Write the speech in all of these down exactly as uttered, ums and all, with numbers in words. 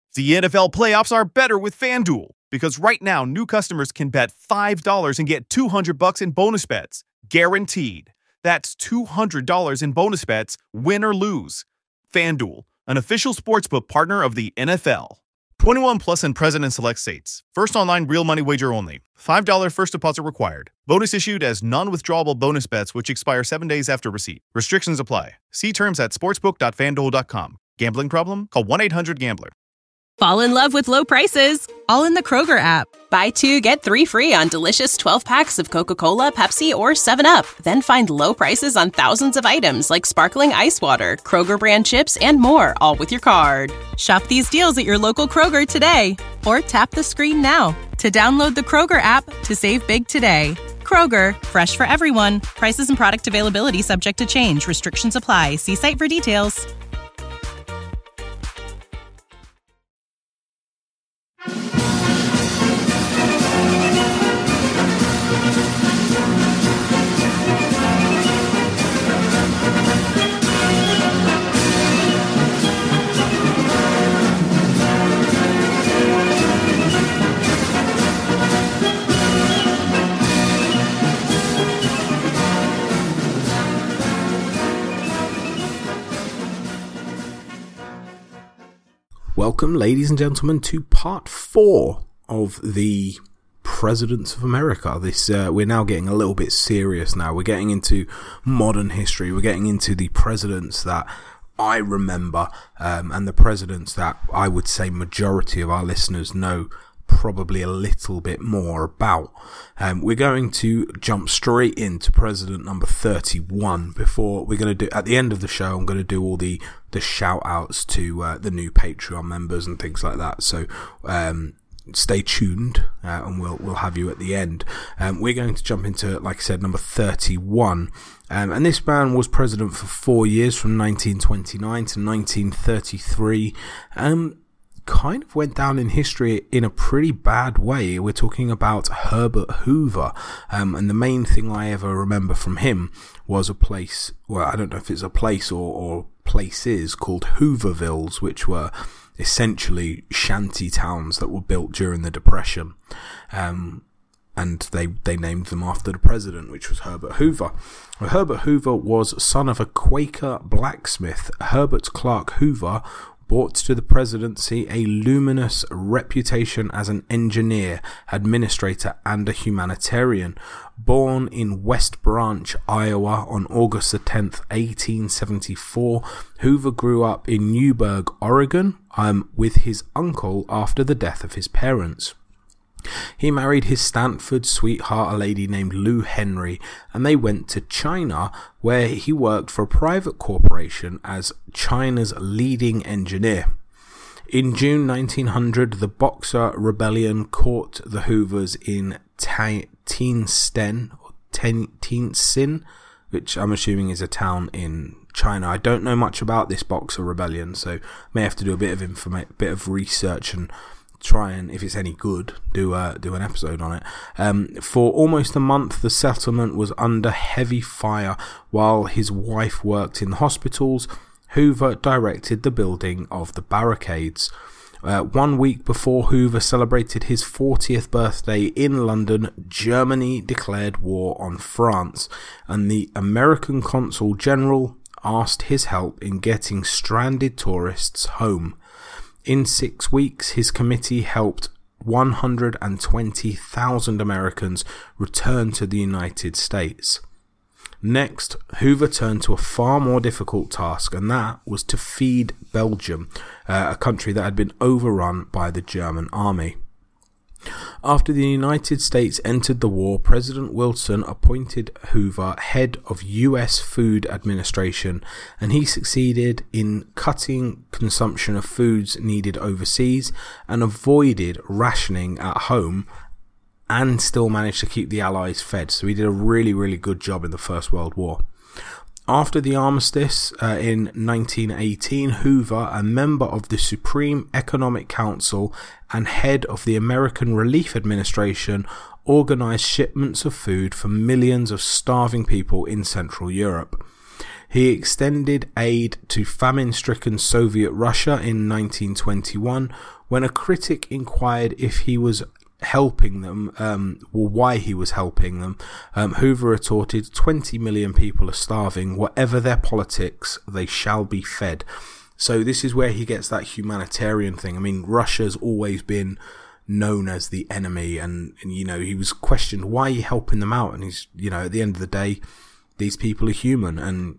The N F L playoffs are better with FanDuel, because right now new customers can bet five dollars and get two hundred bucks in bonus bets, guaranteed. That's two hundred dollars in bonus bets, win or lose. FanDuel, an official sportsbook partner of the N F L. twenty-one plus and present in select states. First online real money wager only. five dollars first deposit required. Bonus issued as non-withdrawable bonus bets which expire seven days after receipt. Restrictions apply. See terms at sportsbook dot fan duel dot com. Gambling problem? Call one eight hundred gambler. Fall in love with low prices, all in the Kroger app. Buy two, get three free on delicious twelve packs of Coca-Cola, Pepsi, or seven up. Then find low prices on thousands of items like sparkling ice water, Kroger brand chips, and more, all with your card. Shop these deals at your local Kroger today, or tap the screen now to download the Kroger app to save big today. Kroger, fresh for everyone. Prices and product availability subject to change. Restrictions apply. See site for details. Welcome, ladies and gentlemen, to part four of the Presidents of America. This uh, we're now getting a little bit serious now. We're getting into modern history. We're getting into the presidents that I remember um, and the presidents that I would say majority of our listeners know probably a little bit more about. Um, we're going to jump straight into president number thirty-one. Before we're going to do, at the end of the show, I'm going to do all the, the shout outs to uh, the new Patreon members and things like that. So, um, stay tuned uh, and we'll, we'll have you at the end. Um, we're going to jump into, like I said, number thirty-one. Um, and this man was president for four years from nineteen twenty-nine to nineteen thirty-three. Um, kind of went down in history in a pretty bad way. We're talking about Herbert Hoover, um, and the main thing I ever remember from him was a place, well, I don't know if it's a place or, or places called Hoovervilles, which were essentially shanty towns that were built during the Depression, um, and they, they named them after the president, which was Herbert Hoover. Well, Herbert Hoover was son of a Quaker blacksmith. Herbert Clark Hoover brought to the presidency a luminous reputation as an engineer, administrator, and a humanitarian. Born in West Branch, Iowa on August the tenth, eighteen seventy-four, Hoover grew up in Newberg, Oregon, um, with his uncle after the death of his parents. He married his Stanford sweetheart, a lady named Lou Henry, and they went to China, where he worked for a private corporation as China's leading engineer. In June nineteen hundred, the Boxer Rebellion caught the Hoovers in Tientsin, or Tientsin, which I'm assuming is a town in China. I don't know much about this Boxer Rebellion, so may have to do a bit of informa- bit of research and try and, if it's any good, do uh, do an episode on it. Um, for almost a month, the settlement was under heavy fire while his wife worked in the hospitals. Hoover directed the building of the barricades. Uh, one week before Hoover celebrated his fortieth birthday in London, Germany declared war on France, and the American Consul General asked his help in getting stranded tourists home. In six weeks, his committee helped one hundred twenty thousand Americans return to the United States. Next, Hoover turned to a far more difficult task, and that was to feed Belgium, uh, a country that had been overrun by the German army. After the United States entered the war, President Wilson appointed Hoover head of U S Food Administration, and he succeeded in cutting consumption of foods needed overseas and avoided rationing at home, and still managed to keep the Allies fed. So he did a really, really good job in the First World War. After the armistice uh, in nineteen eighteen, Hoover, a member of the Supreme Economic Council and head of the American Relief Administration, organized shipments of food for millions of starving people in Central Europe. He extended aid to famine-stricken Soviet Russia in nineteen twenty-one when a critic inquired if he was helping them, um, or why he was helping them. Um, Hoover retorted, twenty million people are starving. Whatever their politics, they shall be fed. So this is where he gets that humanitarian thing. I mean, Russia's always been known as the enemy, and, and you know, he was questioned, why are you helping them out? And he's, you know, at the end of the day, these people are human, and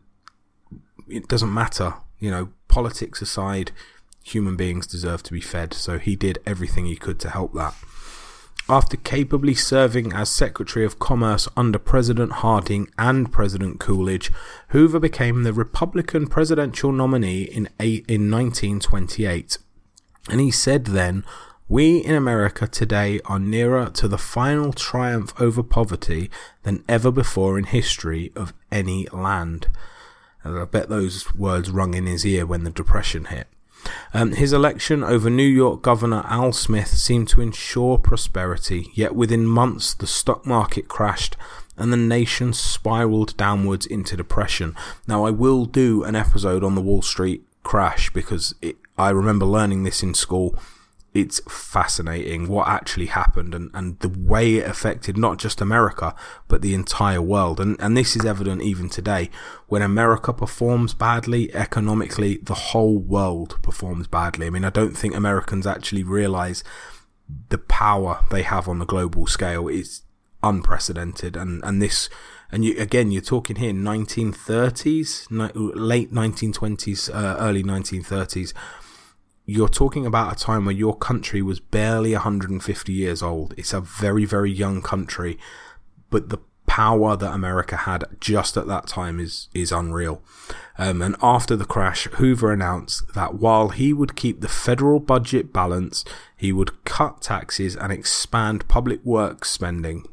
it doesn't matter, you know, politics aside, human beings deserve to be fed. So he did everything he could to help that. After capably serving as Secretary of Commerce under President Harding and President Coolidge, Hoover became the Republican presidential nominee in eight, in nineteen twenty-eight. And he said then, "We in America today are nearer to the final triumph over poverty than ever before in history of any land." And I bet those words rung in his ear when the Depression hit. Um, his election over New York Governor Al Smith seemed to ensure prosperity, yet within months the stock market crashed and the nation spiraled downwards into depression. Now, I will do an episode on the Wall Street crash because it, I remember learning this in school. It's fascinating what actually happened and, and the way it affected not just America, but the entire world. And, and this is evident even today. When America performs badly economically, the whole world performs badly. I mean, I don't think Americans actually realize the power they have on the global scale. It's unprecedented. And, and this, and you, again, you're talking here nineteen thirties, late nineteen twenties, uh, early nineteen thirties. You're talking about a time where your country was barely one hundred fifty years old. It's a very, very young country, but the power that America had just at that time is is unreal. Um, and after the crash, Hoover announced that while he would keep the federal budget balanced, he would cut taxes and expand public works spending.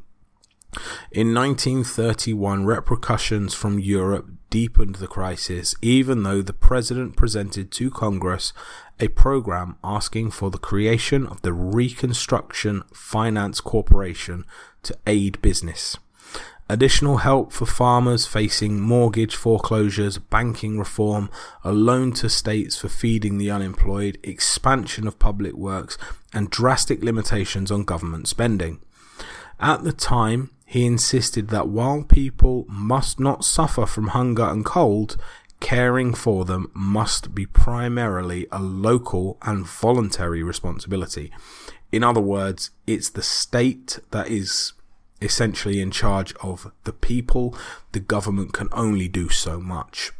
In nineteen thirty-one, repercussions from Europe deepened the crisis, even though the president presented to Congress a program asking for the creation of the Reconstruction Finance Corporation to aid business. Additional help for farmers facing mortgage foreclosures, banking reform, a loan to states for feeding the unemployed, expansion of public works, and drastic limitations on government spending. At the time, he insisted that while people must not suffer from hunger and cold, caring for them must be primarily a local and voluntary responsibility. In other words, it's the state that is essentially in charge of the people. The government can only do so much.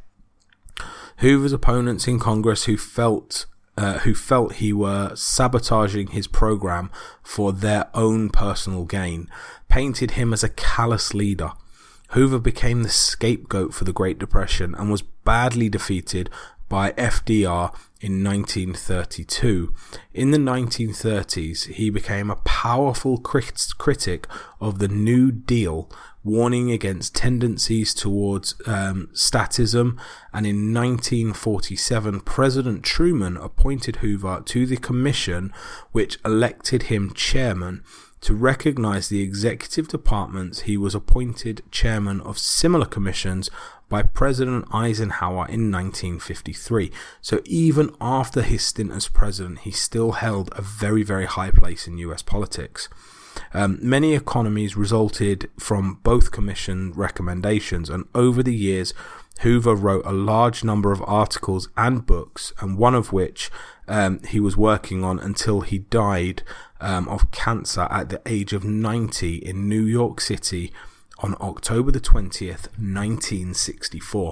Hoover's opponents in Congress who felt uh, who felt he were sabotaging his program for their own personal gain painted him as a callous leader. Hoover became the scapegoat for the Great Depression and was badly defeated by F D R in nineteen thirty-two. In the nineteen thirties, he became a powerful crit- critic of the New Deal, warning against tendencies towards um, statism, and in nineteen forty-seven, President Truman appointed Hoover to the commission which elected him chairman. To recognize the executive departments, he was appointed chairman of similar commissions by President Eisenhower in nineteen fifty-three. So even after his stint as president, he still held a very, very high place in U S politics. Um, many economies resulted from both commission recommendations, and over the years, Hoover wrote a large number of articles and books, and one of which um, he was working on until he died um, of cancer at the age of ninety in New York City on October the twentieth, nineteen sixty-four.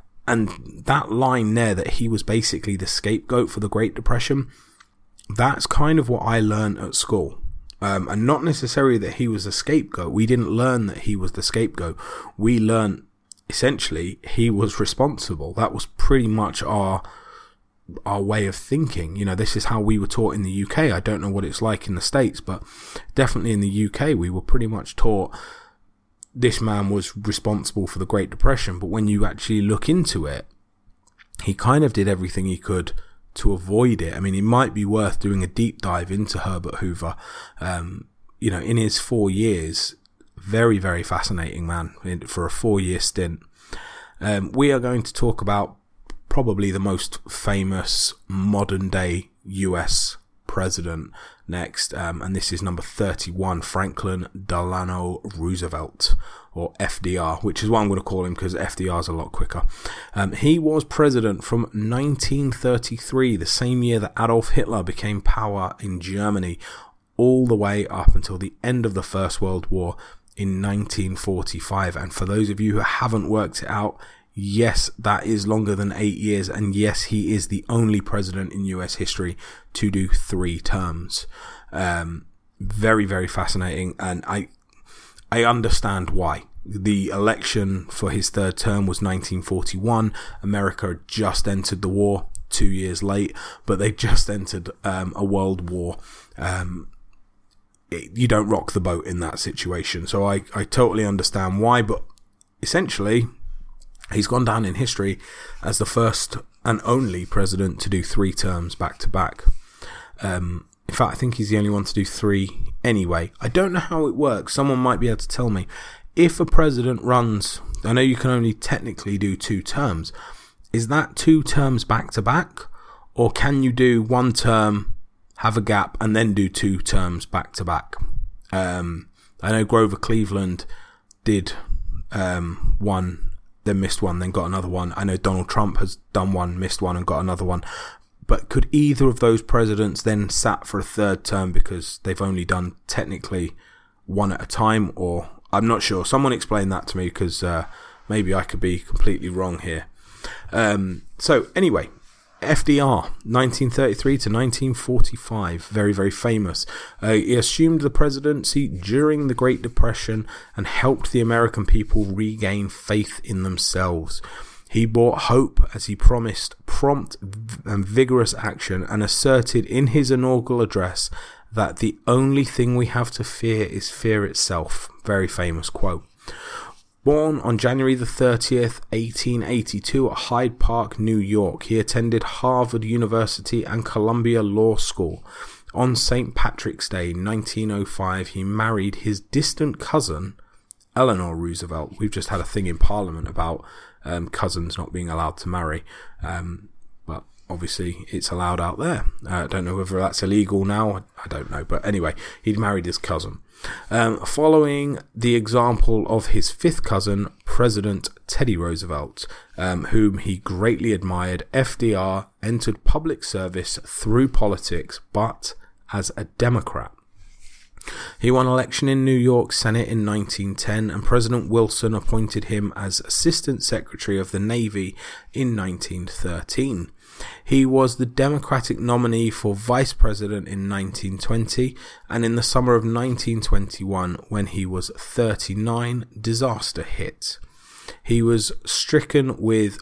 And that line there, that he was basically the scapegoat for the Great Depression, that's kind of what I learned at school. Um, and not necessarily that he was a scapegoat. We didn't learn that he was the scapegoat. We learned essentially he was responsible. That was pretty much our our way of thinking. You know, this is how we were taught in the U K. I don't know what it's like in the States, but definitely in the U K we were pretty much taught this man was responsible for the Great Depression. But when you actually look into it, he kind of did everything he could to avoid it. I mean, it might be worth doing a deep dive into Herbert Hoover. Um, you know, in his four years, very, very fascinating man for a four-year stint. Um, we are going to talk about probably the most famous modern day U S president next, um, and this is number thirty-one, Franklin Delano Roosevelt, or F D R, which is what I'm going to call him because F D R is a lot quicker. Um, he was president from nineteen thirty-three, the same year that Adolf Hitler became power in Germany, all the way up until the end of the First World War in nineteen forty-five. And for those of you who haven't worked it out, yes, that is longer than eight years, and yes, he is the only president in U S history to do three terms. Um, very, very fascinating, and I, I understand why. The election for his third term was nineteen forty-one. America had just entered the war two years late, but they just entered um, a world war. Um, it, you don't rock the boat in that situation, so I, I totally understand why, but essentially, he's gone down in history as the first and only president to do three terms back to back. Um, in fact, I think he's the only one to do three anyway. I don't know how it works. Someone might be able to tell me. If a president runs, I know you can only technically do two terms. Is that two terms back to back? Or can you do one term, have a gap, and then do two terms back to back? Um, I know Grover Cleveland did um, one, then missed one, then got another one. I know Donald Trump has done one, missed one, and got another one. But could either of those presidents then sat for a third term because they've only done technically one at a time? Or I'm not sure. Someone explain that to me, because uh, maybe I could be completely wrong here. Um, so anyway, F D R, nineteen thirty-three to nineteen forty-five, very, very famous. Uh, he assumed the presidency during the Great Depression and helped the American people regain faith in themselves. He brought hope as he promised prompt and vigorous action, and asserted in his inaugural address that the only thing we have to fear is fear itself. Very famous quote. Born on January the thirtieth, eighteen eighty-two at Hyde Park, New York, he attended Harvard University and Columbia Law School. On Saint Patrick's Day, nineteen oh five, he married his distant cousin, Eleanor Roosevelt. We've just had a thing in Parliament about um, cousins not being allowed to marry, um, but obviously it's allowed out there. I uh, don't know whether that's illegal now, I don't know, but anyway, he'd married his cousin. Um, following the example of his fifth cousin, President Teddy Roosevelt, um, whom he greatly admired, F D R entered public service through politics, but as a Democrat. He won election in New York Senate in nineteen ten, and President Wilson appointed him as Assistant Secretary of the Navy in nineteen thirteen. He was the Democratic nominee for Vice President in nineteen twenty, and in the summer of nineteen twenty-one, when he was thirty-nine, disaster hit. He was stricken with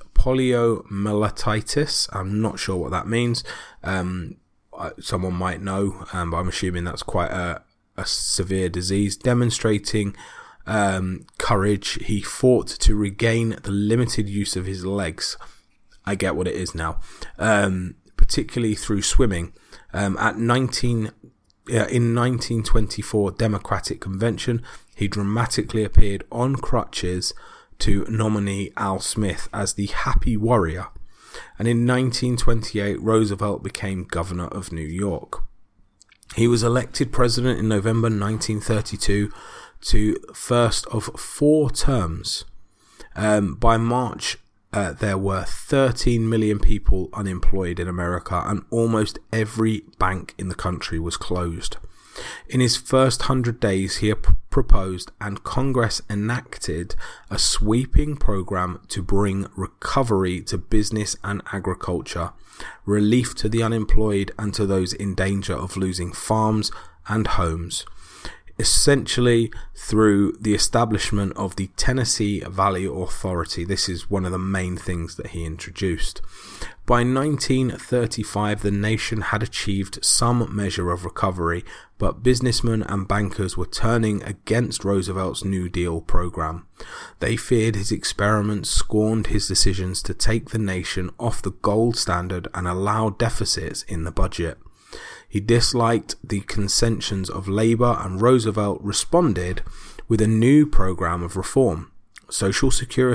poliomyelitis. I'm not sure what that means. Um, someone might know, um, but I'm assuming that's quite a, a severe disease. Demonstrating um, courage, he fought to regain the limited use of his legs. I get what it is now, um, particularly through swimming. Um, at nineteen, uh, in nineteen twenty-four Democratic Convention, he dramatically appeared on crutches to nominee Al Smith as the Happy Warrior. And in nineteen twenty-eight, Roosevelt became governor of New York. He was elected president in November nineteen thirty-two to first of four terms. Um, by March, Uh, there were thirteen million people unemployed in America, and almost every bank in the country was closed. In his first hundred days, he p- proposed and Congress enacted a sweeping program to bring recovery to business and agriculture, relief to the unemployed and to those in danger of losing farms and homes, essentially through the establishment of the Tennessee Valley Authority. This is one of the main things that he introduced. By nineteen thirty-five, the nation had achieved some measure of recovery, but businessmen and bankers were turning against Roosevelt's New Deal program. They feared his experiments, scorned his decisions to take the nation off the gold standard and allow deficits in the budget. He disliked the concessions of Labour, and Roosevelt responded with a new program of reform: Social Security,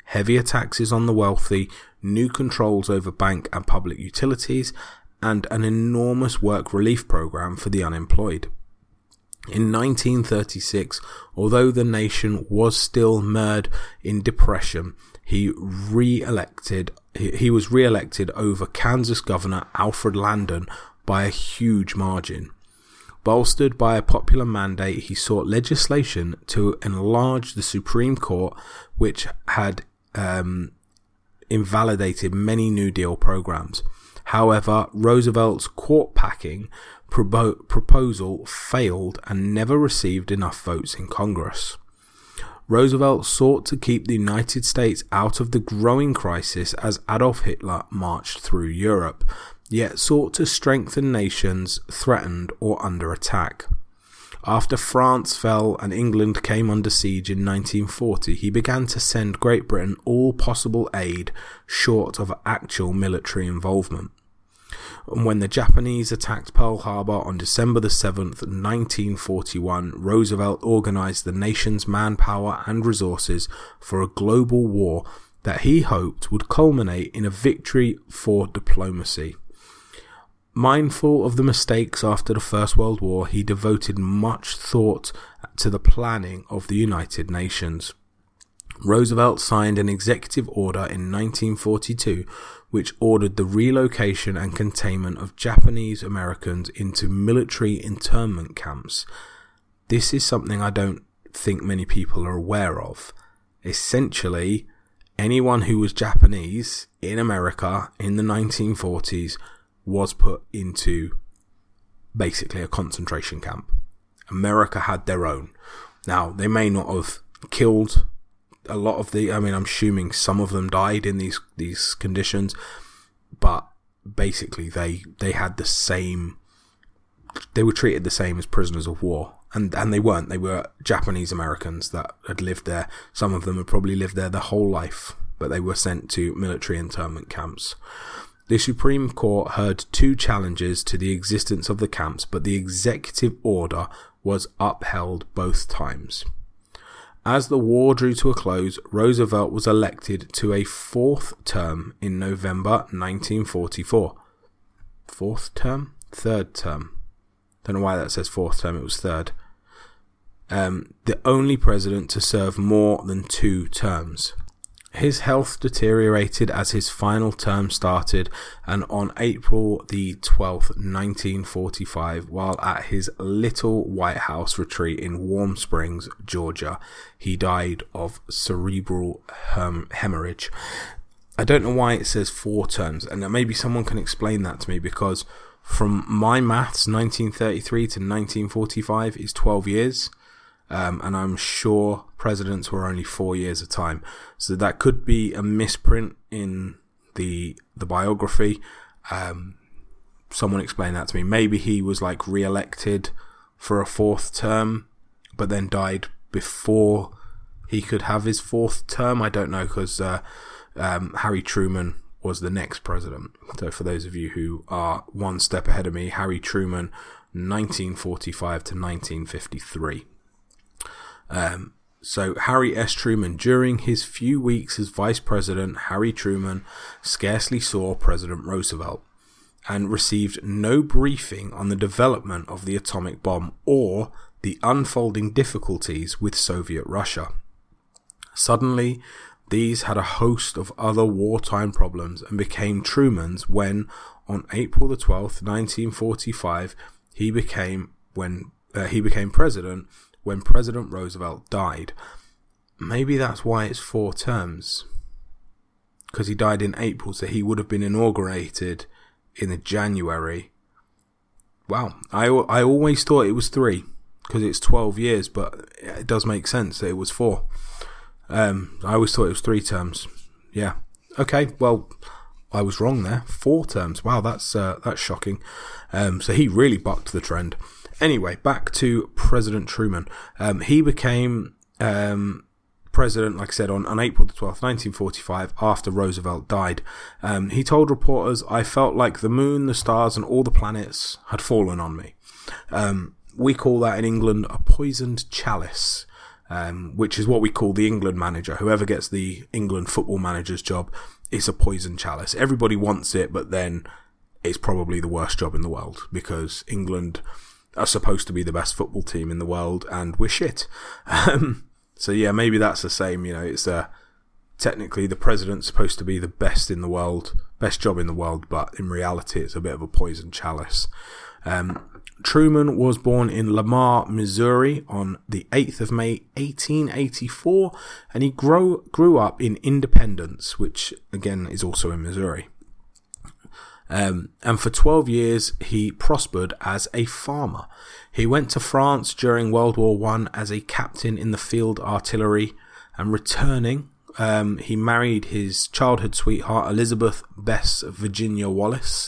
heavier taxes on the wealthy, new controls over bank and public utilities, and an enormous work relief program for the unemployed. In nineteen thirty-six, although the nation was still mired in depression, he re-elected, he was re-elected over Kansas Governor Alfred Landon by a huge margin. Bolstered by a popular mandate, he sought legislation to enlarge the Supreme Court, which had um, invalidated many New Deal programs. However, Roosevelt's court-packing propo- proposal failed and never received enough votes in Congress. Roosevelt sought to keep the United States out of the growing crisis as Adolf Hitler marched through Europe, yet sought to strengthen nations threatened or under attack. After France fell and England came under siege in nineteen forty, he began to send Great Britain all possible aid short of actual military involvement. And when the Japanese attacked Pearl Harbor on December the seventh, nineteen forty-one, Roosevelt organized the nation's manpower and resources for a global war that he hoped would culminate in a victory for diplomacy. Mindful of the mistakes after the First World War, he devoted much thought to the planning of the United Nations. Roosevelt signed an executive order in nineteen forty-two which ordered the relocation and containment of Japanese Americans into military internment camps. This is something I don't think many people are aware of. Essentially, anyone who was Japanese in America in the nineteen forties was put into basically a concentration camp. America had their own. Now, they may not have killed a lot of the, I mean, I'm assuming some of them died in these, these conditions, but basically they, they had the same, they were treated the same as prisoners of war. And, and they weren't. They were Japanese Americans that had lived there. Some of them had probably lived there their whole life, but they were sent to military internment camps. The Supreme Court heard two challenges to the existence of the camps, but the executive order was upheld both times. As the war drew to a close, Roosevelt was elected to a fourth term in November nineteen forty-four. Fourth term? Third term. Don't know why that says fourth term, it was third. Um, the only president to serve more than two terms. His health deteriorated as his final term started, and on April the twelfth, nineteen forty-five, while at his little White House retreat in Warm Springs, Georgia, he died of cerebral hem- hemorrhage. I don't know why it says four terms, and maybe someone can explain that to me, because from my maths, nineteen thirty-three to nineteen forty-five is twelve years. Um, and I'm sure presidents were only four years a time. So that could be a misprint in the the biography. Um, someone explain that to me. Maybe he was like re-elected for a fourth term, but then died before he could have his fourth term. I don't know, because uh, um, Harry Truman was the next president. So for those of you who are one step ahead of me, Harry Truman, nineteen forty-five to nineteen fifty-three. Um, so Harry S. Truman, during his few weeks as vice president, Harry Truman scarcely saw President Roosevelt and received no briefing on the development of the atomic bomb or the unfolding difficulties with Soviet Russia. Suddenly, these had a host of other wartime problems and became Truman's when, on April the twelfth, nineteen forty-five, he became when uh, he became president. When President Roosevelt died. Maybe that's why it's four terms. Because he died in April, so he would have been inaugurated in the January. Wow, I, I always thought it was three, because it's twelve years, but it does make sense that it was four. Um, I always thought it was three terms. Yeah. Okay, well, I was wrong there. Four terms. Wow, that's uh, that's shocking. Um, so he really bucked the trend. Anyway, back to President Truman. Um, he became um, president, like I said, on, on April the twelfth, nineteen forty-five, after Roosevelt died. Um, he told reporters, "I felt like the moon, the stars, and all the planets had fallen on me." Um, we call that in England a poisoned chalice. um, which is what we call the England manager. Whoever gets the England football manager's job is a poison chalice. Everybody wants it, but then it's probably the worst job in the world, because England are supposed to be the best football team in the world, and we're shit. Um, so yeah, maybe that's the same. You know, it's uh, technically the president's supposed to be the best in the world, best job in the world, but in reality, it's a bit of a poison chalice. Um, Truman was born in Lamar, Missouri on the eighth of May, eighteen eighty-four, and he grew, grew up in Independence, which again is also in Missouri. Um, and for twelve years, he prospered as a farmer. He went to France during World War One as a captain in the field artillery, and returning, um, he married his childhood sweetheart, Elizabeth Bess Virginia Wallace,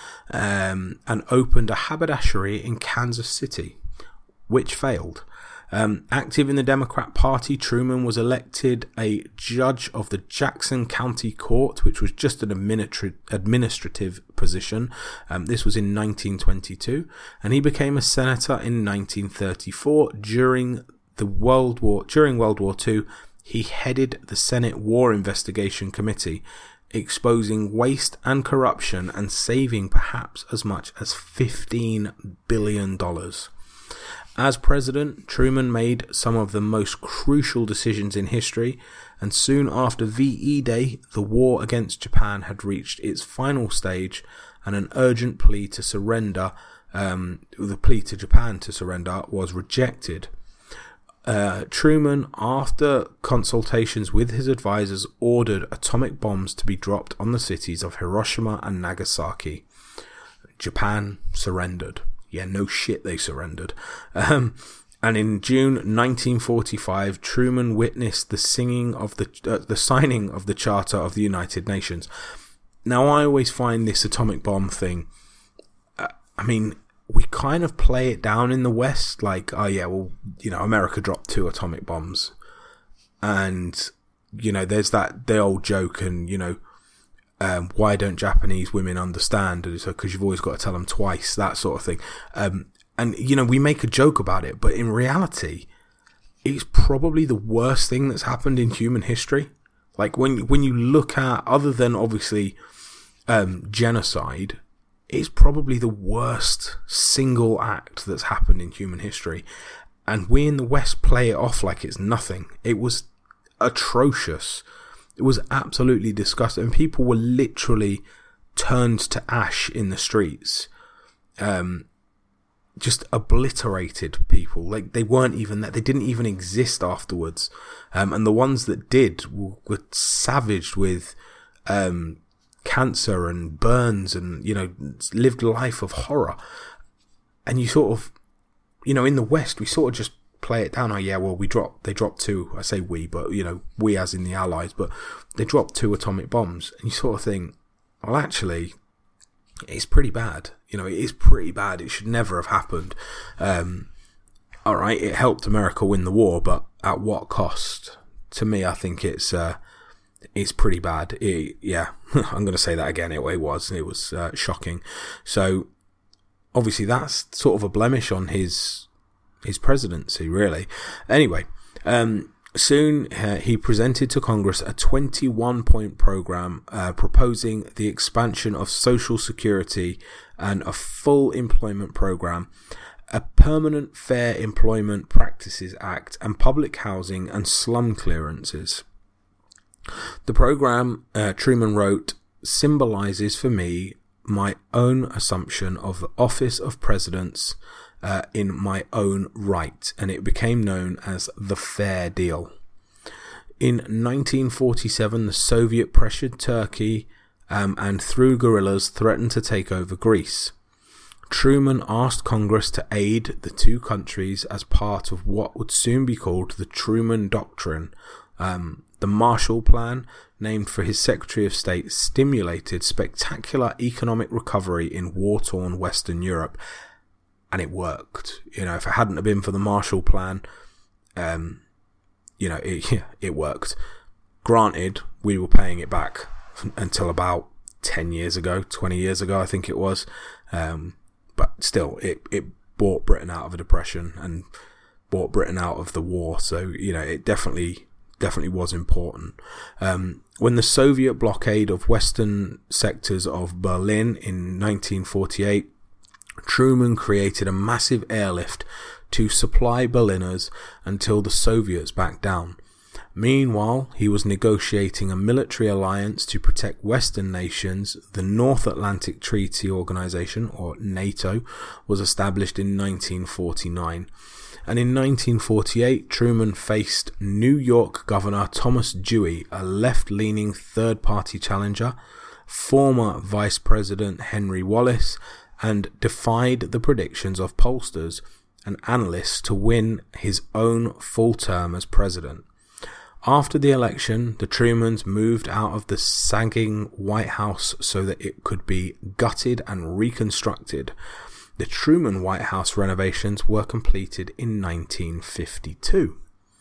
um, and opened a haberdashery in Kansas City, which failed. Um, active in the Democrat Party, Truman was elected a judge of the Jackson County Court, which was just an administra- administrative position. Um, this was in nineteen twenty-two, and he became a senator in nineteen thirty-four. During the World War, during World War Two, he headed the Senate War Investigation Committee, exposing waste and corruption and saving perhaps as much as fifteen billion dollars. As president, Truman made some of the most crucial decisions in history, and soon after V E Day, the war against Japan had reached its final stage, and an urgent plea to surrender, um, the plea to Japan to surrender, was rejected. Uh, Truman, after consultations with his advisors, ordered atomic bombs to be dropped on the cities of Hiroshima and Nagasaki. Japan surrendered. Yeah, no shit, they surrendered. Um, and in June nineteen forty-five, Truman witnessed the singing of the uh, the signing of the Charter of the United Nations. Now, I always find this atomic bomb thing, uh, I mean, we kind of play it down in the West, like, oh yeah, well, you know, America dropped two atomic bombs. And, you know, there's that, the old joke, and, you know, Um, why don't Japanese women understand? And so, because you've always got to tell them twice, that sort of thing. Um, and, you know, we make a joke about it, but in reality, it's probably the worst thing that's happened in human history. Like, when, when you look at, other than obviously, um, genocide, it's probably the worst single act that's happened in human history. And we in the West play it off like it's nothing. It was atrocious. It was absolutely disgusting. And people were literally turned to ash in the streets. Um, just obliterated people. Like, they weren't even there. They didn't even exist afterwards. Um, and the ones that did were, were savaged with um, cancer and burns and, you know, lived a life of horror. And you sort of, you know, in the West, we sort of just play it down. Oh yeah, well, we dropped, they dropped two, I say we, but, you know, we as in the Allies, but they dropped two atomic bombs, and you sort of think, well, actually, it's pretty bad. You know, it is pretty bad. It should never have happened. Um, all right, it helped America win the war, but at what cost? To me, I think it's, uh, it's pretty bad. It, yeah, I'm going to say that again. It, it was, it was, uh, shocking. So, obviously, that's sort of a blemish on his, his presidency, really. Anyway, um, soon uh, he presented to Congress a twenty-one point program uh, proposing the expansion of Social Security and a full employment program, a Permanent Fair Employment Practices Act, and public housing and slum clearances. The program, uh, Truman wrote, symbolizes for me my own assumption of the office of presidents Uh, in my own right, and it became known as the Fair Deal. In nineteen forty-seven, the Soviet pressured Turkey um, and through guerrillas threatened to take over Greece. Truman asked Congress to aid the two countries as part of what would soon be called the Truman Doctrine. Um, the Marshall Plan, named for his Secretary of State, stimulated spectacular economic recovery in war-torn Western Europe. And it worked. You know, if it hadn't have been for the Marshall Plan, um, you know, it, yeah, it worked. Granted, we were paying it back until about ten years ago, twenty years ago, I think it was. Um, but still, it, it brought Britain out of a depression. And brought Britain out of the war. So, you know, it definitely, definitely was important. Um, when the Soviet blockade of western sectors of Berlin in nineteen forty-eight, Truman created a massive airlift to supply Berliners until the Soviets backed down. Meanwhile, he was negotiating a military alliance to protect Western nations. The North Atlantic Treaty Organization, or NATO, was established in nineteen forty-nine. And in nineteen forty-eight, Truman faced New York Governor Thomas Dewey, a left-leaning third-party challenger, former Vice President Henry Wallace, and defied the predictions of pollsters and analysts to win his own full term as president. After the election, the Trumans moved out of the sagging White House so that it could be gutted and reconstructed. The Truman White House renovations were completed in nineteen fifty-two.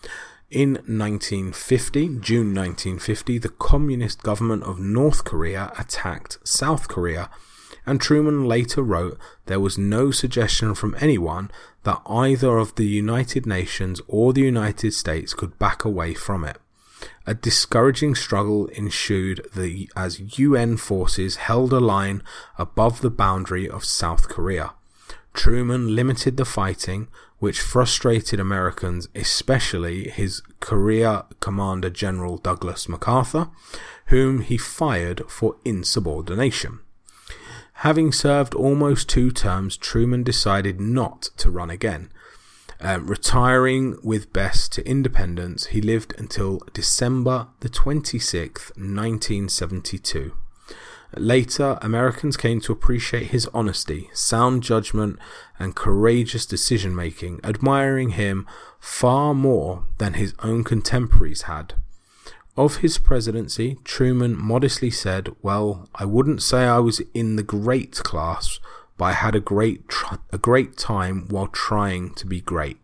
In nineteen fifty, June nineteen fifty, the communist government of North Korea attacked South Korea, and Truman later wrote there was no suggestion from anyone that either of the United Nations or the United States could back away from it. A discouraging struggle ensued the, as U N forces held a line above the boundary of South Korea. Truman limited the fighting, which frustrated Americans, especially his Korea Commander General Douglas MacArthur, whom he fired for insubordination. Having served almost two terms, Truman decided not to run again. Um, retiring with best to independence, he lived until December the twenty-sixth, nineteen seventy-two. Later, Americans came to appreciate his honesty, sound judgment, and courageous decision-making, admiring him far more than his own contemporaries had. Of his presidency, Truman modestly said, "Well, I wouldn't say I was in the great class, but I had a great tr- a great time while trying to be great."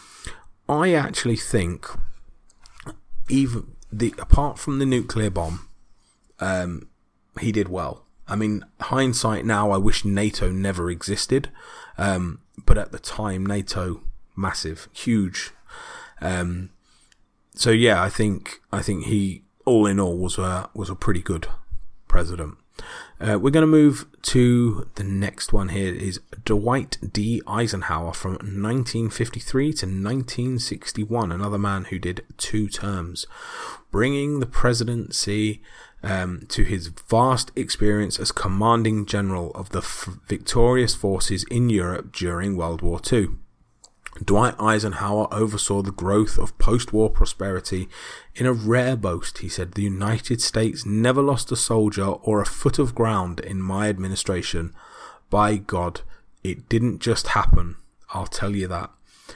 I actually think, even the apart from the nuclear bomb, um, he did well. I mean, hindsight now, I wish NATO never existed, um, but at the time, NATO, massive, huge. Um, So yeah, I think I think he, all in all, was a was a pretty good president. Uh, we're going to move to the next one here. Is Dwight D. Eisenhower from nineteen fifty-three to nineteen sixty-one, another man who did two terms, bringing the presidency um, to his vast experience as commanding general of the f- victorious forces in Europe during World War Two. Dwight Eisenhower oversaw the growth of post-war prosperity in a rare boast. He said, "The United States never lost a soldier or a foot of ground in my administration. By God, it didn't just happen. I'll tell you that."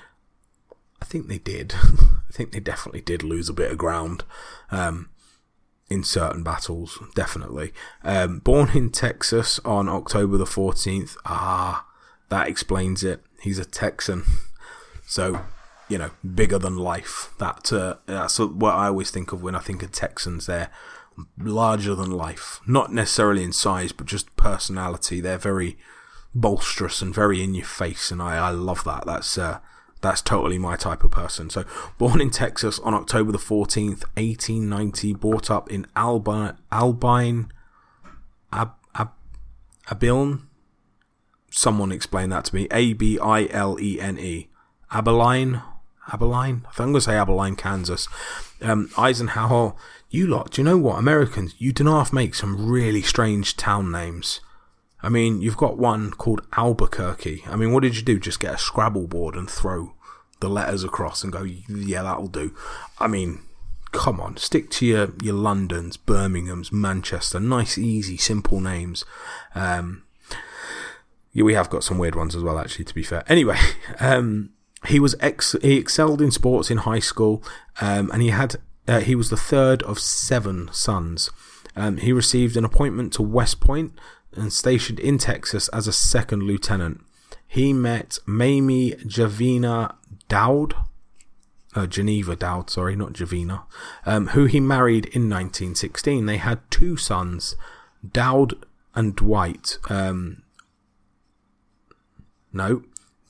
I think they did. I think they definitely did lose a bit of ground um, in certain battles, definitely. Um, born in Texas on October the fourteenth. Ah, that explains it. He's a Texan. So, you know, bigger than life. That uh, that's what I always think of when I think of Texans. They're larger than life. Not necessarily in size, but just personality. They're very boisterous and very in your face, and I, I love that. That's uh, that's totally my type of person. So, born in Texas on October the fourteenth, eighteen ninety, brought up in Albi- Albine, Ab- Ab- Abilene. Someone explain that to me. A B I L E N E. Abilene, Abilene. I think I'm going to say Abilene, Kansas. Um, Eisenhower, you lot, do you know what? Americans, you do not make some really strange town names. I mean, you've got one called Albuquerque. I mean, what did you do? Just get a Scrabble board and throw the letters across and go, yeah, that'll do. I mean, come on, stick to your, your Londons, Birminghams, Manchester. Nice, easy, simple names. Um, yeah, we have got some weird ones as well, actually, to be fair. Anyway, um, He was ex- he excelled in sports in high school, um, and he had uh, he was the third of seven sons. Um, he received an appointment to West Point and stationed in Texas as a second lieutenant. He met Mamie Javina Dowd, uh, Geneva Dowd, sorry, not Javina, um, who he married in nineteen sixteen. They had two sons, Dowd and Dwight. Um, no.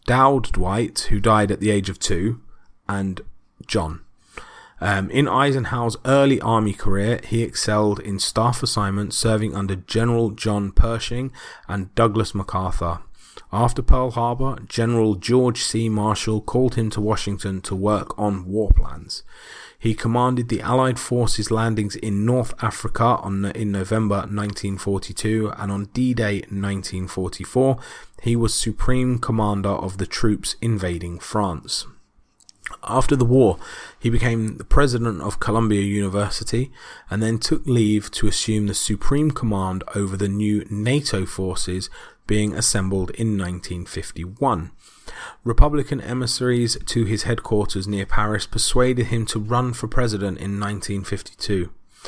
Dowd Dwight, who died at the age of two, and John. Um, in Eisenhower's early army career, he excelled in staff assignments serving under General John Pershing and Douglas MacArthur. After Pearl Harbor, General George C. Marshall called him to Washington to work on war plans. He commanded the Allied forces landings in North Africa on, in November nineteen forty-two, and on D-Day nineteen forty-four, he was Supreme Commander of the troops invading France. After the war, he became the president of Columbia University and then took leave to assume the supreme command over the new NATO forces being assembled in nineteen fifty-one. Republican emissaries to his headquarters near Paris persuaded him to run for president in nineteen fifty-two.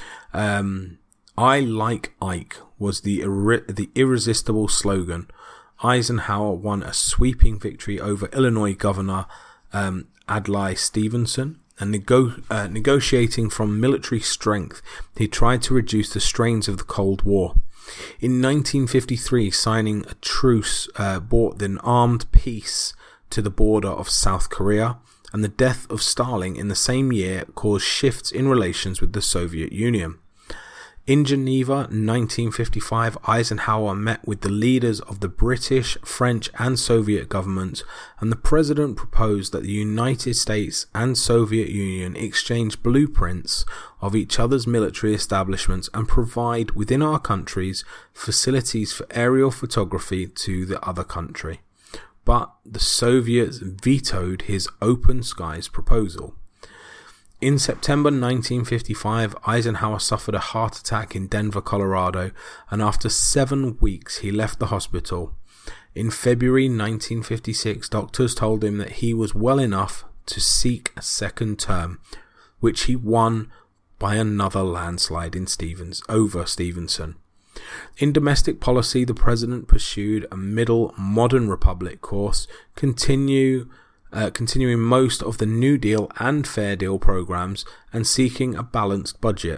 Um, I like Ike was the ir- the irresistible slogan. Eisenhower won a sweeping victory over Illinois Governor um, Adlai Stevenson, and nego- uh, negotiating from military strength, he tried to reduce the strains of the Cold War. In nineteen fifty-three, signing a truce uh, brought an armed peace to the border of South Korea, and the death of Stalin in the same year caused shifts in relations with the Soviet Union. In Geneva, nineteen fifty-five, Eisenhower met with the leaders of the British, French and Soviet governments, and the president proposed that the United States and Soviet Union exchange blueprints of each other's military establishments and provide within our countries facilities for aerial photography to the other country. But the Soviets vetoed his open skies proposal. In September nineteen fifty-five, Eisenhower suffered a heart attack in Denver, Colorado, and after seven weeks he left the hospital. In February nineteen fifty-six, doctors told him that he was well enough to seek a second term, which he won by another landslide in Stevens over Stevenson. In domestic policy, the president pursued a middle modern republic course, continue Uh, continuing most of the New Deal and Fair Deal programs and seeking a balanced budget.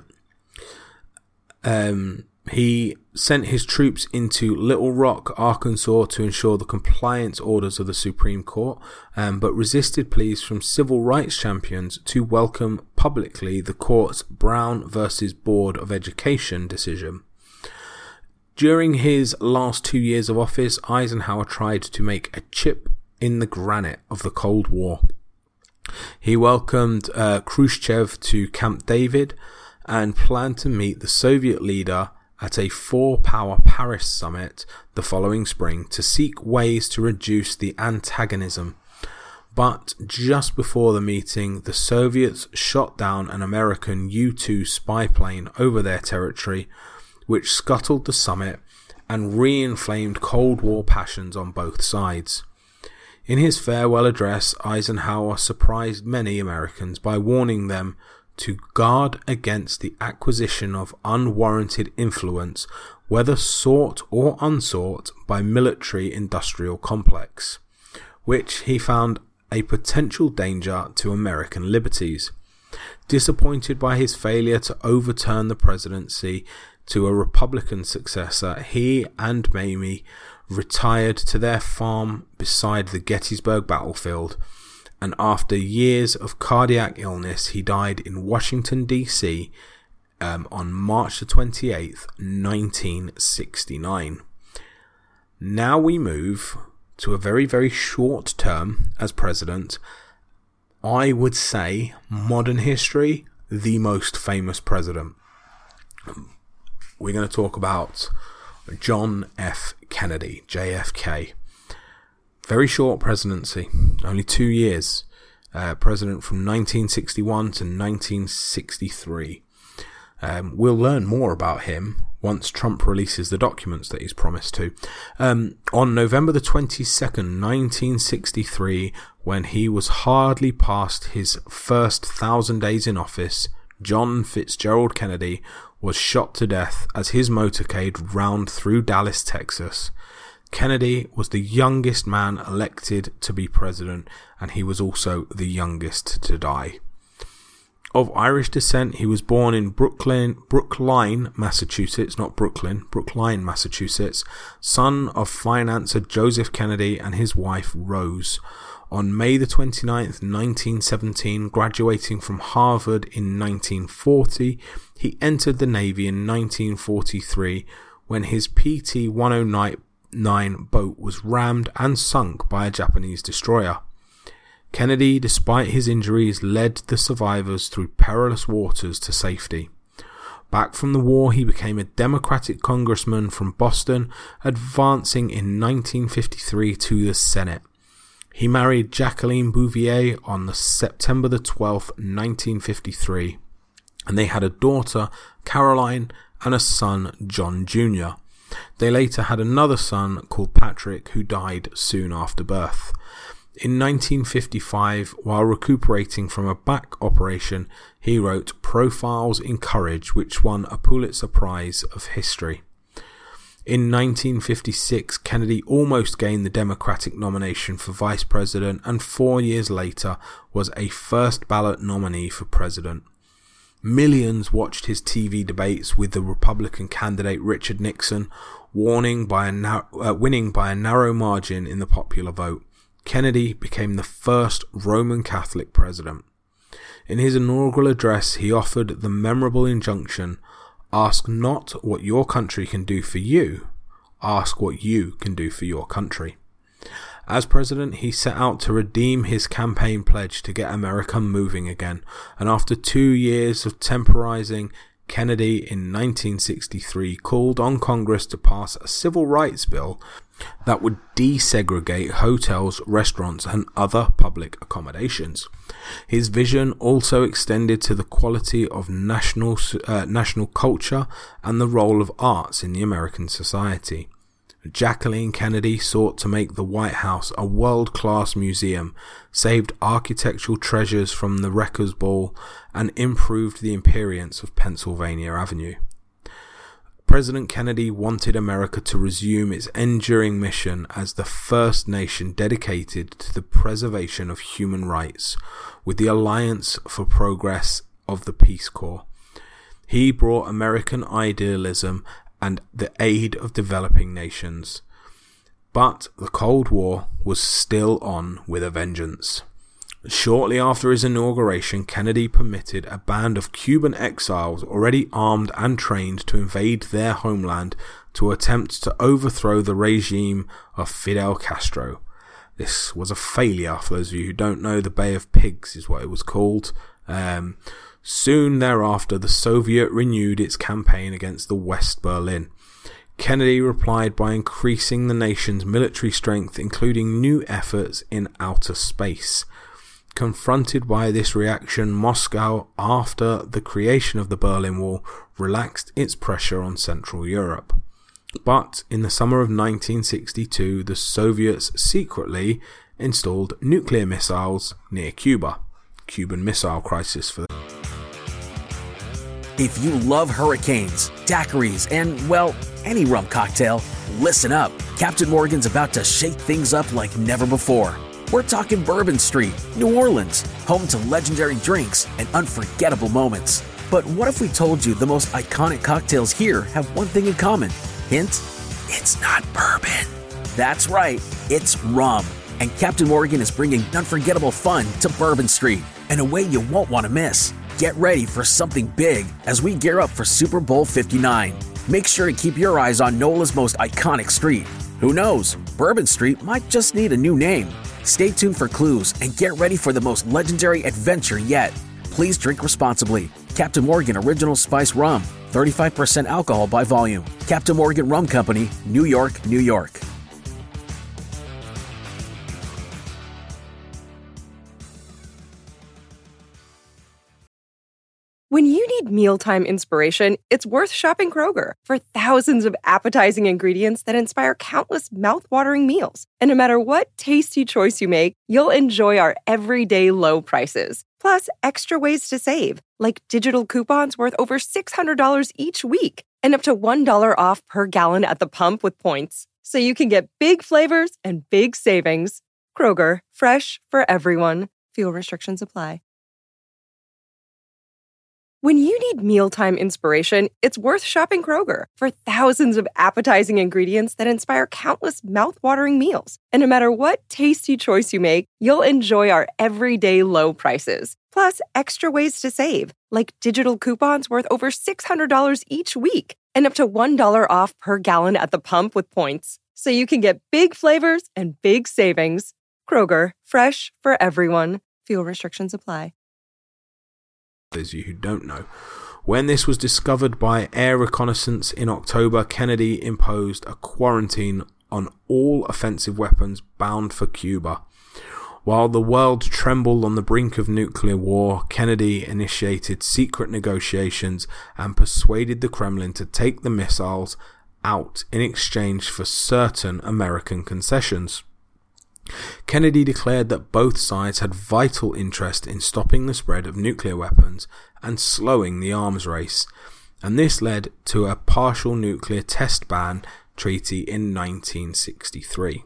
Um, he sent his troops into Little Rock, Arkansas to ensure the compliance orders of the Supreme Court, um, but resisted pleas from civil rights champions to welcome publicly the court's Brown versus Board of Education decision. During his last two years of office, Eisenhower tried to make a chip in the granite of the Cold War. He welcomed uh, Khrushchev to Camp David and planned to meet the Soviet leader at a four-power Paris summit the following spring to seek ways to reduce the antagonism. But just before the meeting, the Soviets shot down an American U two spy plane over their territory, which scuttled the summit and re-inflamed Cold War passions on both sides. In his farewell address, Eisenhower surprised many Americans by warning them to guard against the acquisition of unwarranted influence, whether sought or unsought, by military-industrial complex, which he found a potential danger to American liberties. Disappointed by his failure to overturn the presidency to a Republican successor, he and Mamie retired to their farm beside the Gettysburg battlefield, and after years of cardiac illness, he died in Washington, D C um, on March the twenty-eighth, nineteen sixty-nine. Now we move to a very, very short term as president. I would say, modern history, the most famous president. We're going to talk about John F. Kennedy, J F K. Very short presidency, only two years. Uh, president from nineteen sixty-one to nineteen sixty-three. Um, we'll learn more about him once Trump releases the documents that he's promised to. Um, on November the twenty-second, nineteen sixty-three, when he was hardly past his first thousand days in office, John Fitzgerald Kennedy was shot to death as his motorcade round through Dallas, Texas. Kennedy was the youngest man elected to be president, and he was also the youngest to die. Of Irish descent, he was born in Brooklyn, Brookline, Massachusetts, not Brooklyn, Brookline, Massachusetts, son of financier Joseph Kennedy and his wife Rose. On May the twenty-ninth, nineteen seventeen, graduating from Harvard in nineteen forty, he entered the Navy in nineteen forty-three when his P T one oh nine boat was rammed and sunk by a Japanese destroyer. Kennedy, despite his injuries, led the survivors through perilous waters to safety. Back from the war, he became a Democratic congressman from Boston, advancing in nineteen fifty-three to the Senate. He married Jacqueline Bouvier on the September the twelfth, nineteen fifty-three, and they had a daughter, Caroline, and a son, John Junior They later had another son called Patrick, who died soon after birth. In nineteen fifty-five, while recuperating from a back operation, he wrote Profiles in Courage, which won a Pulitzer Prize of History. In nineteen fifty-six, Kennedy almost gained the Democratic nomination for vice president, and four years later was a first ballot nominee for president. Millions watched his T V debates with the Republican candidate Richard Nixon, warning by a nar- uh, winning by a narrow margin in the popular vote. Kennedy became the first Roman Catholic president. In his inaugural address, he offered the memorable injunction, "Ask not what your country can do for you, ask what you can do for your country." As president, he set out to redeem his campaign pledge to get America moving again, and after two years of temporizing, Kennedy in nineteen sixty-three called on Congress to pass a civil rights bill that would desegregate hotels, restaurants, and other public accommodations. His vision also extended to the quality of national uh, national culture and the role of arts in the American society. Jacqueline Kennedy sought to make the White House a world-class museum, saved architectural treasures from the Wreckers Ball, and improved the appearance of Pennsylvania Avenue. President Kennedy wanted America to resume its enduring mission as the first nation dedicated to the preservation of human rights, with the Alliance for Progress of the Peace Corps. He brought American idealism and the aid of developing nations. But the Cold War was still on with a vengeance. Shortly after his inauguration, Kennedy permitted a band of Cuban exiles already armed and trained to invade their homeland to attempt to overthrow the regime of Fidel Castro. This was a failure. For those of you who don't know, the Bay of Pigs is what it was called. Um, soon thereafter, the Soviet renewed its campaign against the West Berlin. Kennedy replied by increasing the nation's military strength, including new efforts in outer space. Confronted by this reaction, Moscow, after the creation of the Berlin Wall, relaxed its pressure on Central Europe. But in the summer of nineteen sixty-two, the Soviets secretly installed nuclear missiles near Cuba. Cuban Missile Crisis for the If you love hurricanes, daiquiris, and, well, any rum cocktail, listen up. Captain Morgan's about to shake things up like never before. We're talking Bourbon Street, New Orleans, home to legendary drinks and unforgettable moments. But what if we told you the most iconic cocktails here have one thing in common? Hint, it's not bourbon. That's right, it's rum. And Captain Morgan is bringing unforgettable fun to Bourbon Street in a way you won't want to miss. Get ready for something big as we gear up for Super Bowl fifty-nine. Make sure to keep your eyes on NOLA's most iconic street. Who knows, Bourbon Street might just need a new name. Stay tuned for clues and get ready for the most legendary adventure yet. Please drink responsibly. Captain Morgan Original Spice Rum, thirty-five percent alcohol by volume. Captain Morgan Rum Company, New York, New York. When you need mealtime inspiration, it's worth shopping Kroger for thousands of appetizing ingredients that inspire countless mouth-watering meals. And no matter what tasty choice you make, you'll enjoy our everyday low prices. Plus, extra ways to save, like digital coupons worth over six hundred dollars each week and up to one dollar off per gallon at the pump with points. So you can get big flavors and big savings. Kroger, fresh for everyone. Fuel restrictions apply. When you need mealtime inspiration, it's worth shopping Kroger for thousands of appetizing ingredients that inspire countless mouth-watering meals. And no matter what tasty choice you make, you'll enjoy our everyday low prices. Plus, extra ways to save, like digital coupons worth over six hundred dollars each week and up to one dollar off per gallon at the pump with points. So you can get big flavors and big savings. Kroger, fresh for everyone. Fuel restrictions apply. Those of you who don't know, when this was discovered by air reconnaissance in October, Kennedy imposed a quarantine on all offensive weapons bound for Cuba. While the world trembled on the brink of nuclear war, Kennedy initiated secret negotiations and persuaded the Kremlin to take the missiles out in exchange for certain American concessions. Kennedy declared that both sides had vital interest in stopping the spread of nuclear weapons and slowing the arms race, and this led to a partial nuclear test ban treaty in nineteen sixty-three.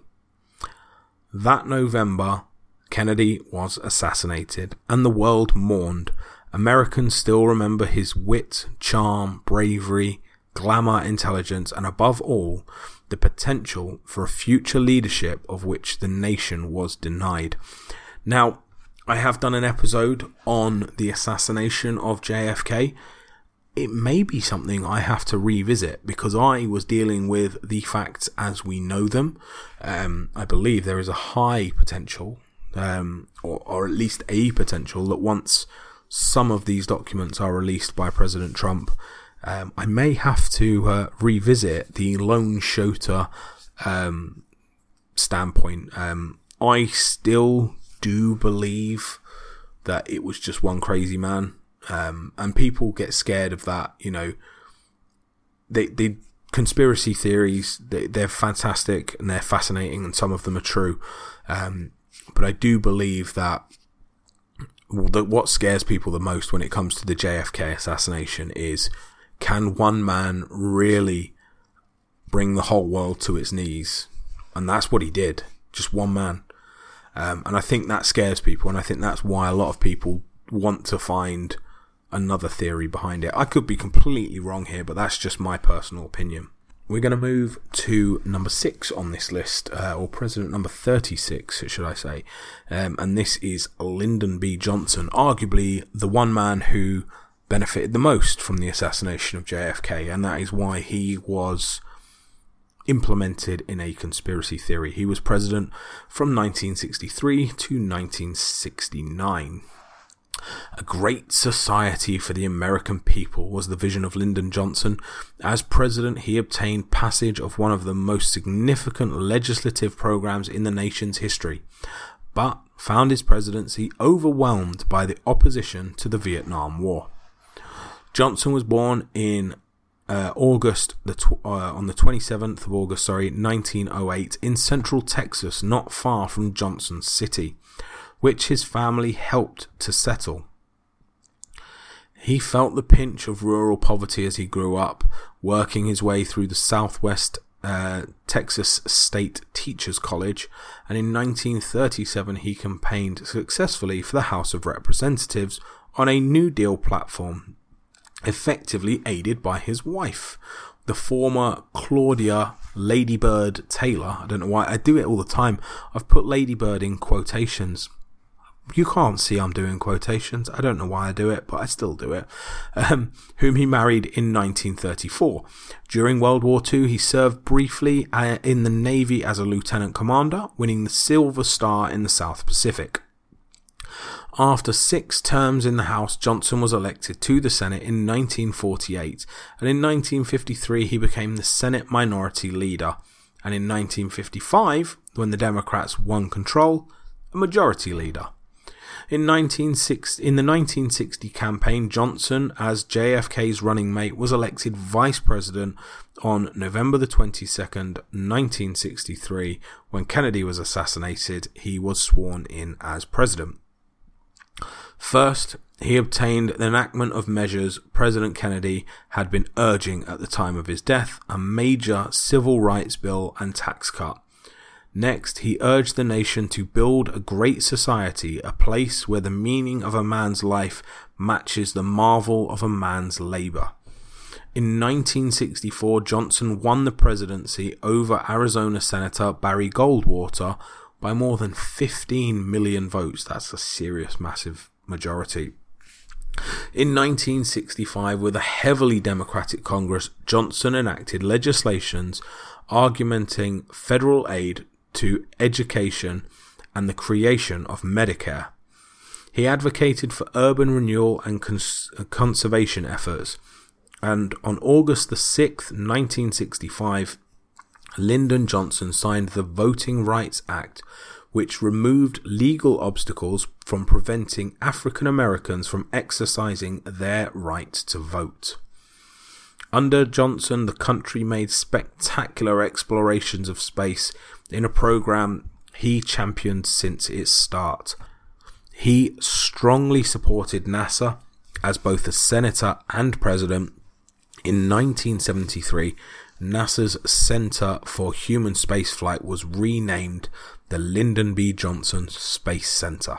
That November, Kennedy was assassinated, and the world mourned. Americans still remember his wit, charm, bravery, glamour, intelligence, and above all, the potential for a future leadership of which the nation was denied. Now, I have done an episode on the assassination of J F K. It may be something I have to revisit because I was dealing with the facts as we know them. Um, I believe there is a high potential, um, or, or at least a potential, that once some of these documents are released by President Trump, Um, I may have to uh, revisit the lone shooter um, standpoint. Um, I still do believe that it was just one crazy man, um, and people get scared of that. You know, they, the conspiracy theories, they, they're fantastic and they're fascinating, and some of them are true. Um, but I do believe that that what scares people the most when it comes to the J F K assassination is, can one man really bring the whole world to its knees? And that's what he did. Just one man. Um, and I think that scares people. And I think that's why a lot of people want to find another theory behind it. I could be completely wrong here, but that's just my personal opinion. We're going to move to number six on this list, uh, or president number thirty-six, should I say. Um, and this is Lyndon B. Johnson, arguably the one man who benefited the most from the assassination of J F K, and that is why he was implemented in a conspiracy theory. He was president from nineteen sixty-three to nineteen sixty-nine. A great society for the American people was the vision of Lyndon Johnson. As president, he obtained passage of one of the most significant legislative programs in the nation's history, but found his presidency overwhelmed by the opposition to the Vietnam War. Johnson was born in uh, August the tw- uh, on the twenty-seventh of August, sorry, nineteen oh eight, in Central Texas, not far from Johnson City, which his family helped to settle. He felt the pinch of rural poverty as he grew up, working his way through the Southwest uh, Texas State Teachers College, and in nineteen thirty-seven he campaigned successfully for the House of Representatives on a New Deal platform, effectively aided by his wife, the former Claudia Ladybird Taylor. I don't know why I do it all the time. I've put Ladybird in quotations. You can't see I'm doing quotations. I don't know why I do it, but I still do it. Um, whom he married in nineteen thirty-four. During World War Two, he served briefly uh, in the Navy as a lieutenant commander, winning the Silver Star in the South Pacific. After six terms in the House, Johnson was elected to the Senate in nineteen forty-eight, and in nineteen fifty-three he became the Senate Minority Leader, and in nineteen fifty-five, when the Democrats won control, a Majority Leader. In, nineteen sixty, in the nineteen sixty campaign, Johnson, as J F K's running mate, was elected Vice President on November the twenty-second, nineteen sixty-three. When Kennedy was assassinated, he was sworn in as President. First, he obtained the enactment of measures President Kennedy had been urging at the time of his death, a major civil rights bill and tax cut. Next, he urged the nation to build a great society, a place where the meaning of a man's life matches the marvel of a man's labour. In nineteen sixty-four, Johnson won the presidency over Arizona Senator Barry Goldwater by more than fifteen million votes. That's a serious, massive majority. In nineteen sixty-five, with a heavily Democratic Congress, Johnson enacted legislations augmenting federal aid to education and the creation of Medicare. He advocated for urban renewal and cons- conservation efforts, and on August the sixth, nineteen sixty-five, Lyndon Johnson signed the Voting Rights Act, which removed legal obstacles from preventing African Americans from exercising their right to vote. Under Johnson, the country made spectacular explorations of space in a program he championed since its start. He strongly supported NASA as both a senator and president. In nineteen seventy-three, NASA's Center for Human Spaceflight was renamed the Lyndon B. Johnson Space Center.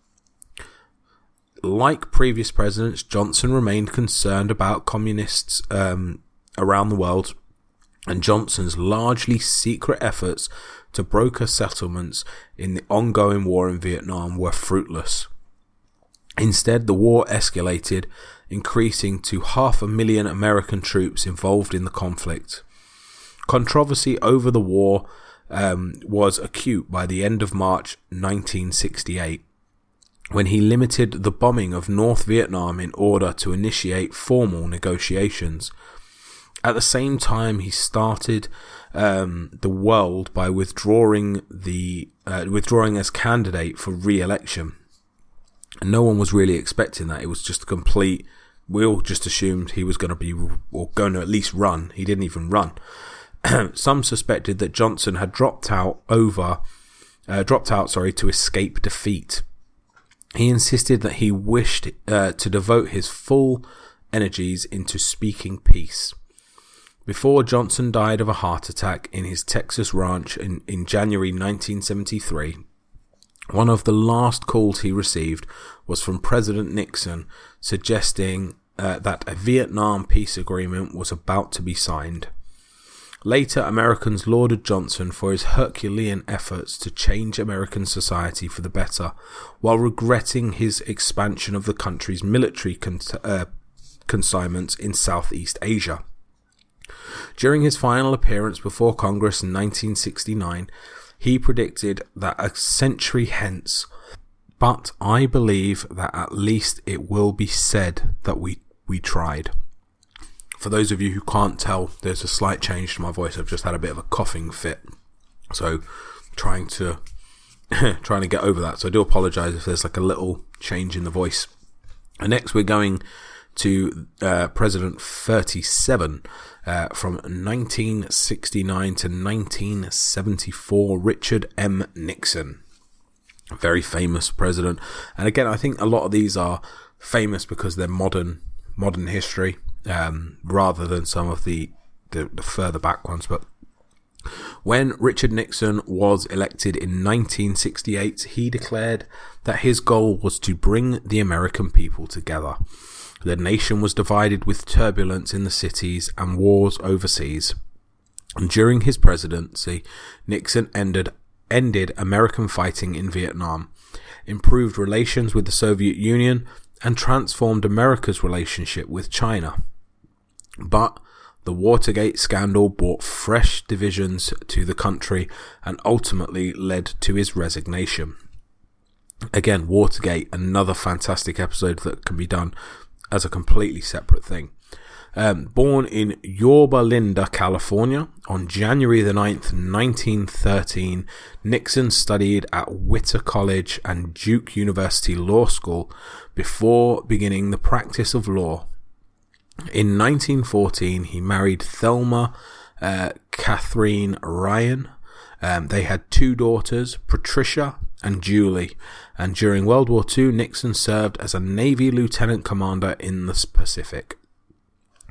Like previous presidents, Johnson remained concerned about communists um, around the world, and Johnson's largely secret efforts to broker settlements in the ongoing war in Vietnam were fruitless. Instead, the war escalated, increasing to half a million American troops involved in the conflict. Controversy over the war um, was acute by the end of March nineteen sixty-eight, when he limited the bombing of North Vietnam in order to initiate formal negotiations. At the same time, he started um, the world by withdrawing the uh, withdrawing as candidate for re-election. And no one was really expecting that. It was just a complete. We all just assumed he was going to be, or going to at least run. He didn't even run. Some suspected that Johnson had dropped out over, uh, dropped out, sorry, to escape defeat. He insisted that he wished uh, to devote his full energies into speaking peace. Before Johnson died of a heart attack in his Texas ranch in, in January nineteen seventy-three, one of the last calls he received was from President Nixon, suggesting uh, that a Vietnam peace agreement was about to be signed. Later, Americans lauded Johnson for his Herculean efforts to change American society for the better, while regretting his expansion of the country's military con- uh, consignments in Southeast Asia. During his final appearance before Congress in nineteen sixty-nine, he predicted that a century hence, but I believe that at least it will be said that we, we tried. For those of you who can't tell, there's a slight change to my voice. I've just had a bit of a coughing fit. So trying to trying to get over that. So I do apologise if there's like a little change in the voice. And next we're going to uh, President thirty-seven uh, from nineteen sixty-nine to nineteen seventy-four, Richard M. Nixon. A very famous president. And again, I think a lot of these are famous because they're modern modern history. Um, rather than some of the, the, the further back ones. But when Richard Nixon was elected in nineteen sixty-eight, he declared that his goal was to bring the American people together. The nation was divided with turbulence in the cities and wars overseas. And during his presidency, Nixon ended, ended American fighting in Vietnam, improved relations with the Soviet Union, and transformed America's relationship with China. But the Watergate scandal brought fresh divisions to the country and ultimately led to his resignation. Again, Watergate, another fantastic episode that can be done as a completely separate thing. Um, born in Yorba Linda, California, on January the ninth, nineteen thirteen, Nixon studied at Whittier College and Duke University Law School before beginning the practice of law. In nineteen fourteen, he married Thelma uh, Catherine Ryan. Um, they had two daughters, Patricia and Julie, and during World War Two, Nixon served as a Navy lieutenant commander in the Pacific.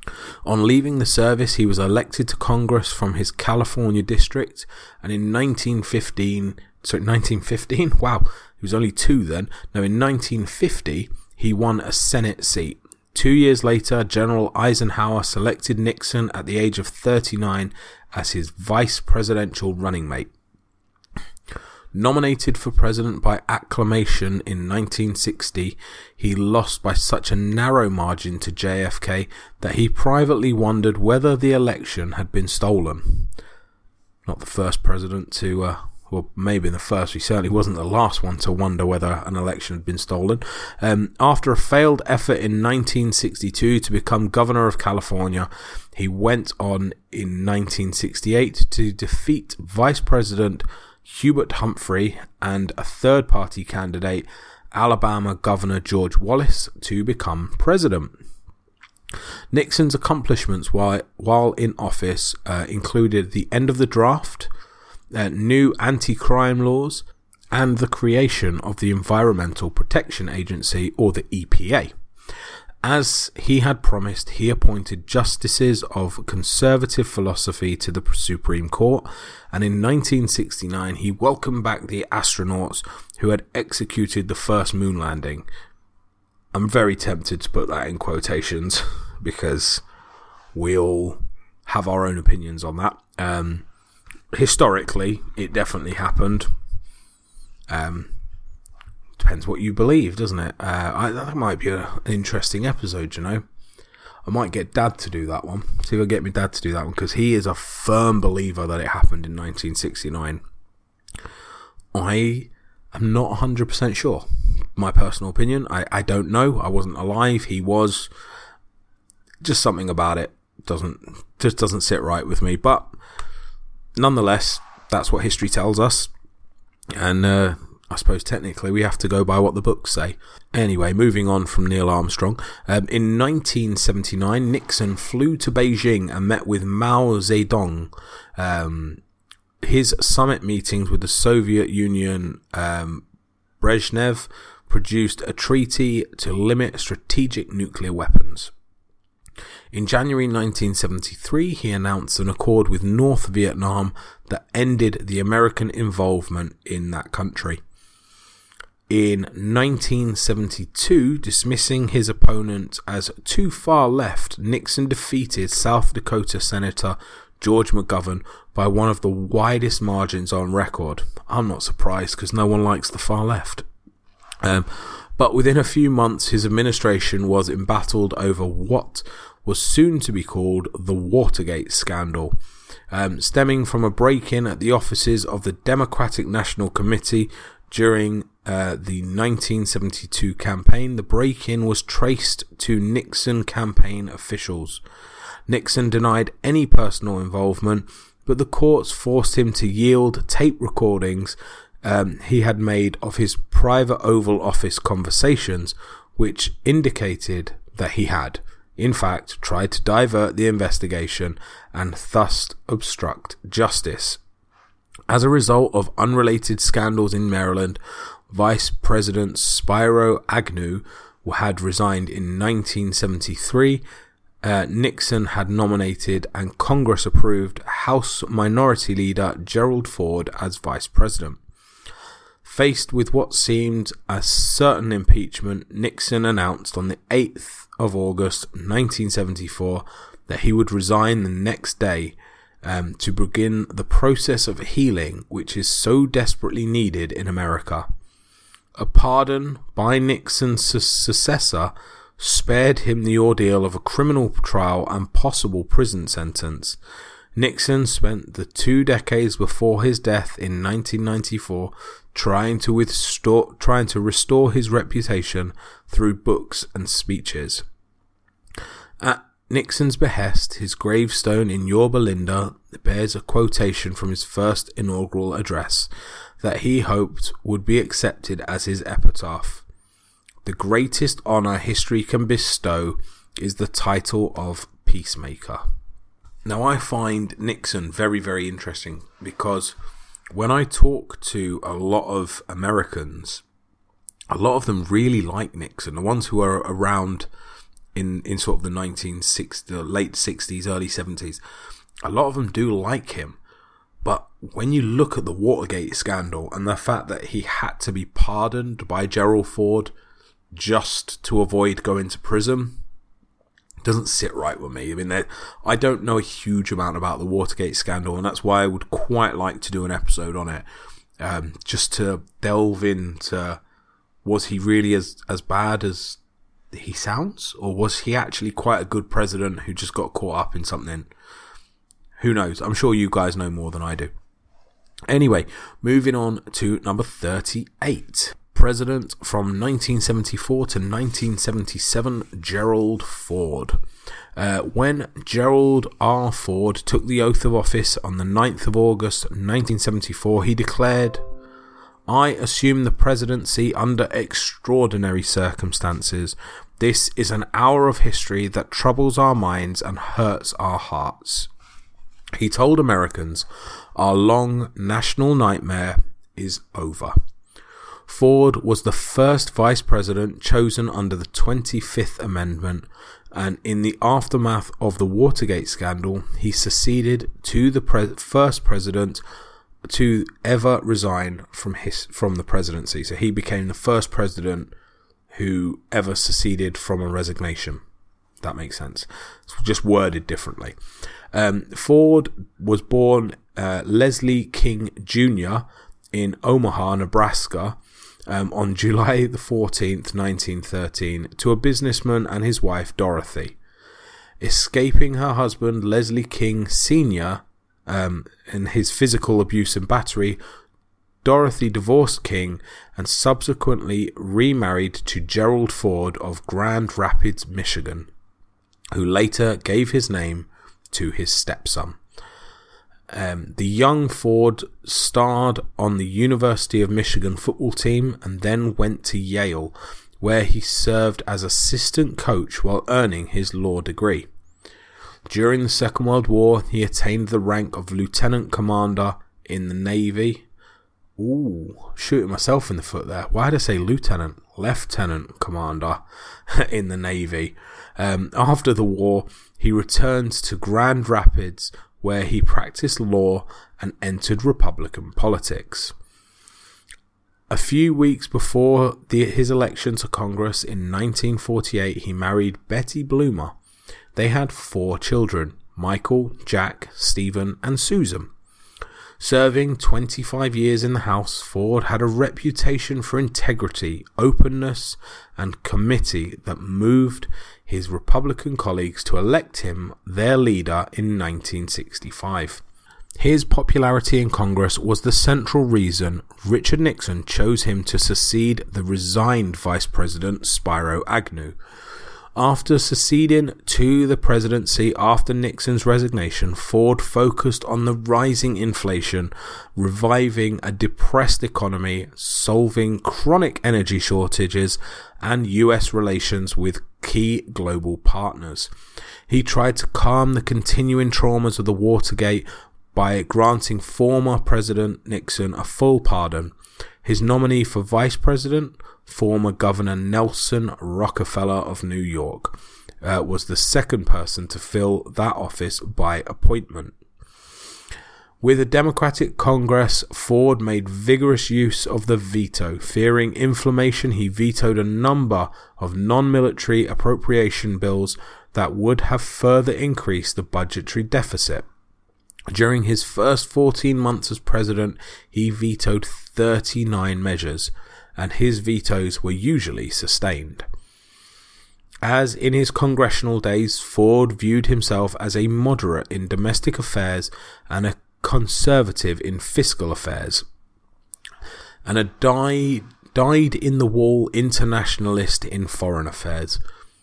On leaving the service, he was elected to Congress from his California district, and in nineteen fifteen, sorry, nineteen fifteen? Wow, he was only two then. No, in nineteen fifty, he won a Senate seat. Two years later, General Eisenhower selected Nixon at the age of thirty-nine as his vice presidential running mate. Nominated for president by acclamation in nineteen sixty, he lost by such a narrow margin to J F K that he privately wondered whether the election had been stolen. Not the first president to, uh, well, maybe the first, he certainly wasn't the last one to wonder whether an election had been stolen. Um, after a failed effort in nineteen sixty-two to become governor of California, he went on in nineteen sixty-eight to defeat Vice President Hubert Humphrey and a third-party candidate, Alabama Governor George Wallace, to become president. Nixon's accomplishments while, while in office uh, included the end of the draft, uh, new anti-crime laws, and the creation of the Environmental Protection Agency, or the E P A. As he had promised, he appointed justices of conservative philosophy to the Supreme Court, and in nineteen sixty-nine he welcomed back the astronauts who had executed the first moon landing. I'm very tempted to put that in quotations because we all have our own opinions on that. Um, historically, it definitely happened. Um, Depends what you believe, doesn't it? Uh, I, that might be a, an interesting episode, you know. I might get Dad to do that one. See if I get my dad to do that one, because he is a firm believer that it happened in nineteen sixty-nine. I am not one hundred percent sure. My personal opinion. I, I don't know. I wasn't alive. He was. Just something about it doesn't just doesn't sit right with me. But nonetheless, that's what history tells us. And uh, I suppose technically we have to go by what the books say. Anyway, moving on from Neil Armstrong. Um, in nineteen seventy-nine, Nixon flew to Beijing and met with Mao Zedong. Um, his summit meetings with the Soviet Union, um, Brezhnev, produced a treaty to limit strategic nuclear weapons. In January nineteen seventy-three, he announced an accord with North Vietnam that ended the American involvement in that country. In nineteen seventy-two, dismissing his opponent as too far left, Nixon defeated South Dakota Senator George McGovern by one of the widest margins on record. I'm not surprised, because no one likes the far left. Um, but within a few months, his administration was embattled over what was soon to be called the Watergate scandal, um, stemming from a break-in at the offices of the Democratic National Committee during uh, the nineteen seventy-two campaign. The break-in was traced to Nixon campaign officials. Nixon denied any personal involvement, but the courts forced him to yield tape recordings um, he had made of his private Oval Office conversations, which indicated that he had, in fact, tried to divert the investigation and thus obstruct justice. As a result of unrelated scandals in Maryland, Vice President Spiro Agnew had resigned in nineteen seventy-three. Uh, Nixon had nominated and Congress approved House Minority Leader Gerald Ford as Vice President. Faced with what seemed a certain impeachment, Nixon announced on the eighth of August nineteen seventy-four that he would resign the next day um, to begin the process of healing which is so desperately needed in America. A pardon by Nixon's su- successor spared him the ordeal of a criminal trial and possible prison sentence. Nixon spent the two decades before his death in nineteen ninety-four trying to restore, trying to restore his reputation through books and speeches. At Nixon's behest, his gravestone in Yorba Linda bears a quotation from his first inaugural address that he hoped would be accepted as his epitaph. The greatest honor history can bestow is the title of peacemaker. Now, I find Nixon very, very interesting because when I talk to a lot of Americans, a lot of them really like Nixon. The ones who are around in, in sort of the nineteen sixties, the late sixties, early seventies, a lot of them do like him. But when you look at the Watergate scandal and the fact that he had to be pardoned by Gerald Ford just to avoid going to prison, doesn't sit right with me. I mean, I don't know a huge amount about the Watergate scandal, and that's why I would quite like to do an episode on it, um, just to delve into, was he really as, as bad as he sounds, or was he actually quite a good president who just got caught up in something? Who knows? I'm sure you guys know more than I do. Anyway, moving on to number thirty-eight. President from nineteen seventy-four to nineteen seventy-seven, Gerald Ford. Uh, when Gerald R. Ford took the oath of office on the ninth of August nineteen seventy-four, he declared, "I assume the presidency under extraordinary circumstances. This is an hour of history that troubles our minds and hurts our hearts." He told Americans, "Our long national nightmare is over." Ford was the first vice president chosen under the twenty-fifth Amendment, and in the aftermath of the Watergate scandal, he succeeded to the pre- first president to ever resign from his from the presidency. So he became the first president who ever seceded from a resignation. That makes sense. It's just worded differently. Um, Ford was born uh, Leslie King Junior in Omaha, Nebraska, um, on July the fourteenth, nineteen thirteen, to a businessman and his wife Dorothy. Escaping her husband Leslie King Senior um, and his physical abuse and battery, Dorothy divorced King and subsequently remarried to Gerald Ford of Grand Rapids, Michigan, who later gave his name to his stepson. Um, the young Ford starred on the University of Michigan football team and then went to Yale, where he served as assistant coach while earning his law degree. During the Second World War, he attained the rank of lieutenant commander in the Navy. Ooh, shooting myself in the foot there. Why did I say lieutenant? Lieutenant commander in the Navy. Um, after the war, he returned to Grand Rapids, where he practiced law and entered Republican politics. A few weeks before the, his election to Congress in nineteen forty-eight, he married Betty Bloomer. They had four children, Michael, Jack, Stephen, and Susan. Serving twenty-five years in the House, Ford had a reputation for integrity, openness, and committee that moved his Republican colleagues to elect him their leader in nineteen sixty-five. His popularity in Congress was the central reason Richard Nixon chose him to succeed the resigned Vice President Spiro Agnew. After succeeding to the presidency after Nixon's resignation, Ford focused on the rising inflation, reviving a depressed economy, solving chronic energy shortages, and U S relations with key global partners. He tried to calm the continuing traumas of the Watergate by granting former President Nixon a full pardon. His nominee for vice president, former Governor Nelson Rockefeller of New York, uh, was the second person to fill that office by appointment. With a Democratic Congress, Ford made vigorous use of the veto. Fearing inflammation, he vetoed a number of non-military appropriation bills that would have further increased the budgetary deficit. During his first fourteen months as president, he vetoed thirty-nine measures, and his vetoes were usually sustained. As in his congressional days, Ford viewed himself as a moderate in domestic affairs and a conservative in fiscal affairs, and a die, dyed-in-the-wool internationalist in foreign affairs.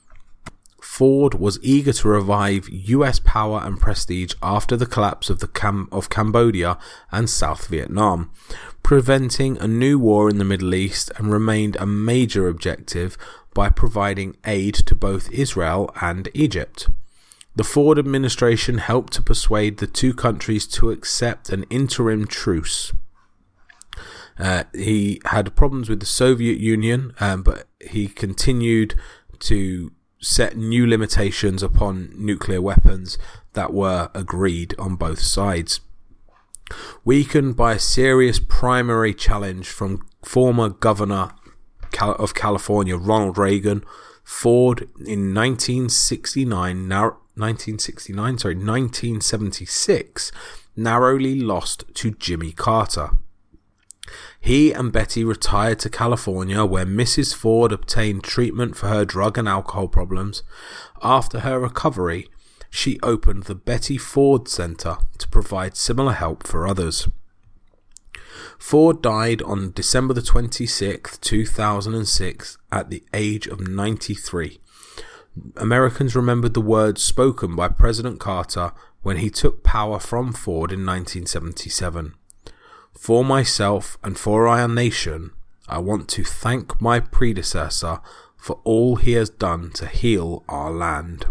Ford was eager to revive U S power and prestige after the collapse of the Cam- of Cambodia and South Vietnam, preventing a new war in the Middle East, and remained a major objective by providing aid to both Israel and Egypt. The Ford administration helped to persuade the two countries to accept an interim truce. Uh, he had problems with the Soviet Union, um, but he continued to set new limitations upon nuclear weapons that were agreed on both sides. Weakened by a serious primary challenge from former governor of California Ronald Reagan, Ford in nineteen sixty-nine, nar- nineteen sixty-nine, sorry, nineteen seventy-six, narrowly lost to Jimmy Carter. He and Betty retired to California, where Missus Ford obtained treatment for her drug and alcohol problems. After her recovery, she opened the Betty Ford Center to provide similar help for others. Ford died on December the twenty-sixth, two thousand six, at the age of ninety-three. Americans remembered the words spoken by President Carter when he took power from Ford in nineteen seventy-seven. For myself and for our nation, I want to thank my predecessor for all he has done to heal our land.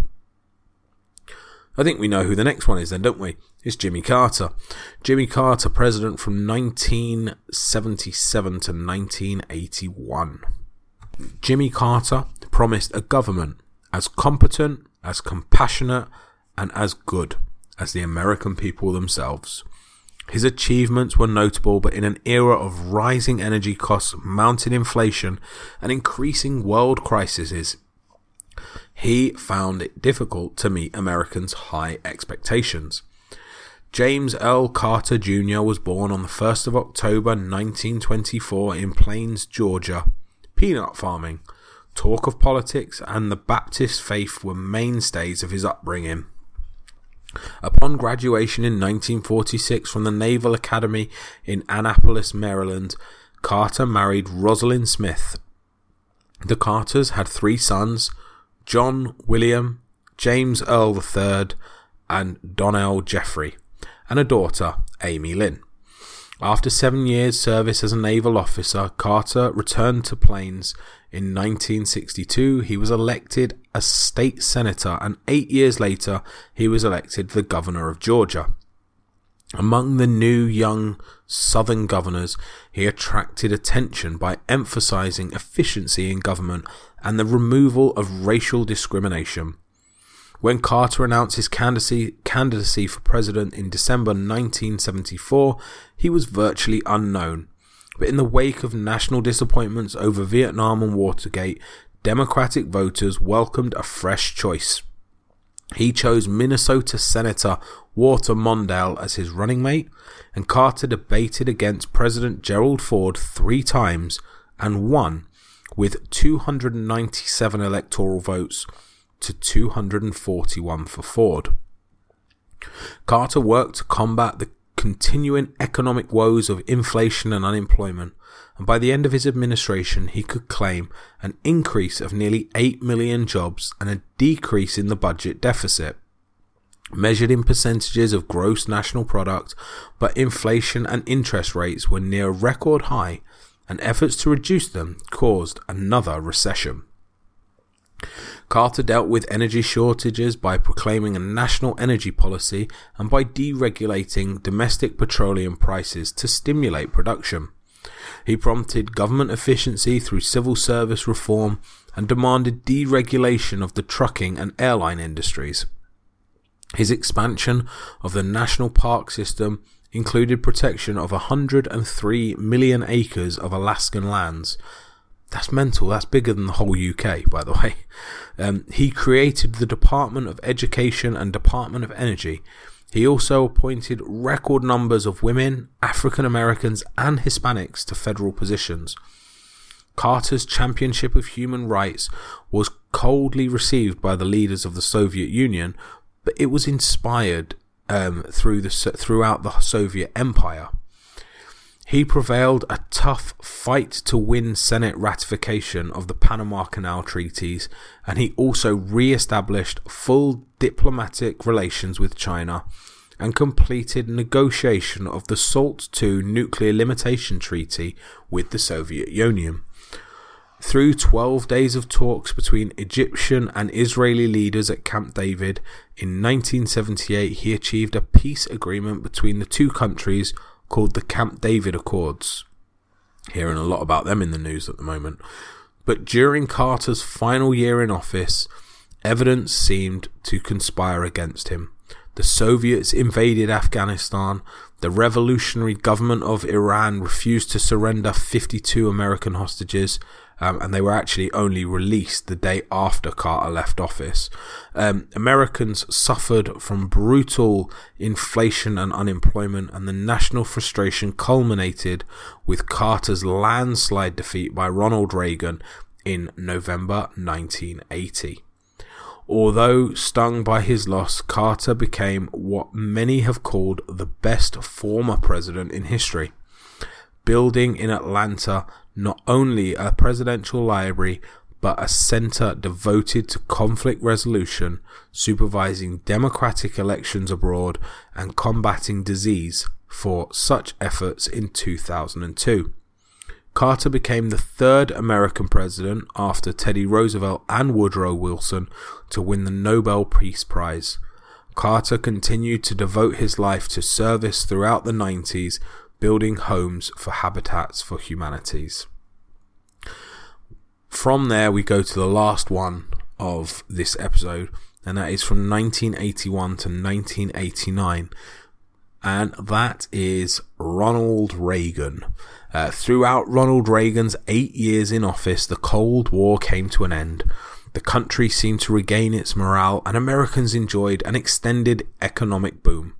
I think we know who the next one is then, don't we? It's Jimmy Carter. Jimmy Carter, president from nineteen seventy-seven to nineteen eighty-one. Jimmy Carter promised a government as competent, as compassionate, and as good as the American people themselves. His achievements were notable, but in an era of rising energy costs, mounting inflation, and increasing world crises, he found it difficult to meet Americans' high expectations. James Earl Carter Junior was born on the first of October nineteen twenty-four in Plains, Georgia. Peanut farming, talk of politics, and the Baptist faith were mainstays of his upbringing. Upon graduation in nineteen forty-six from the Naval Academy in Annapolis, Maryland, Carter married Rosalind Smith. The Carters had three sons, John William, James Earl the third, and Donnell Jeffrey, and a daughter, Amy Lynn. After seven years' service as a naval officer, Carter returned to Plains. In nineteen sixty-two, he was elected a state senator, and eight years later, he was elected the governor of Georgia. Among the new young Southern governors, he attracted attention by emphasizing efficiency in government and the removal of racial discrimination. When Carter announced his candidacy, candidacy for president in December nineteen seventy-four, he was virtually unknown. But in the wake of national disappointments over Vietnam and Watergate, Democratic voters welcomed a fresh choice. He chose Minnesota Senator Walter Mondale as his running mate, and Carter debated against President Gerald Ford three times and won with two hundred ninety-seven electoral votes to two hundred forty-one for Ford. Carter worked to combat the continuing economic woes of inflation and unemployment, and by the end of his administration he could claim an increase of nearly eight million jobs and a decrease in the budget deficit. Measured in percentages of gross national product, but inflation and interest rates were near a record high, and efforts to reduce them caused another recession. Carter dealt with energy shortages by proclaiming a national energy policy and by deregulating domestic petroleum prices to stimulate production. He prompted government efficiency through civil service reform and demanded deregulation of the trucking and airline industries. His expansion of the national park system included protection of one hundred three million acres of Alaskan lands. That's mental. That's bigger than the whole U K, by the way. Um, he created the Department of Education and Department of Energy. He also appointed record numbers of women, African Americans, and Hispanics to federal positions. Carter's championship of human rights was coldly received by the leaders of the Soviet Union, but it was inspired um, through the throughout the Soviet Empire. He prevailed a tough fight to win Senate ratification of the Panama Canal Treaties, and he also re-established full diplomatic relations with China and completed negotiation of the SALT two nuclear limitation treaty with the Soviet Union. Through twelve days of talks between Egyptian and Israeli leaders at Camp David, in nineteen seventy-eight he achieved a peace agreement between the two countries called the Camp David Accords. Hearing a lot about them in the news at the moment. But during Carter's final year in office, Evidence seemed to conspire against him. The Soviets invaded Afghanistan. The revolutionary government of Iran refused to surrender fifty-two American hostages, um, and they were actually only released the day after Carter left office. Um, Americans suffered from brutal inflation and unemployment, and the national frustration culminated with Carter's landslide defeat by Ronald Reagan in November nineteen eighty. Although stung by his loss, Carter became what many have called the best former president in history, building in Atlanta not only a presidential library but a center devoted to conflict resolution, supervising democratic elections abroad, and combating disease for such efforts in two thousand two. Carter became the third American president after Teddy Roosevelt and Woodrow Wilson to win the Nobel Peace Prize. Carter continued to devote his life to service throughout the nineties, building homes for Habitats for Humanities. From there, we go to the last one of this episode, and that is from nineteen eighty-one to nineteen eighty-nine, and that is Ronald Reagan. Uh, throughout Ronald Reagan's eight years in office, the Cold War came to an end. The country seemed to regain its morale, and Americans enjoyed an extended economic boom.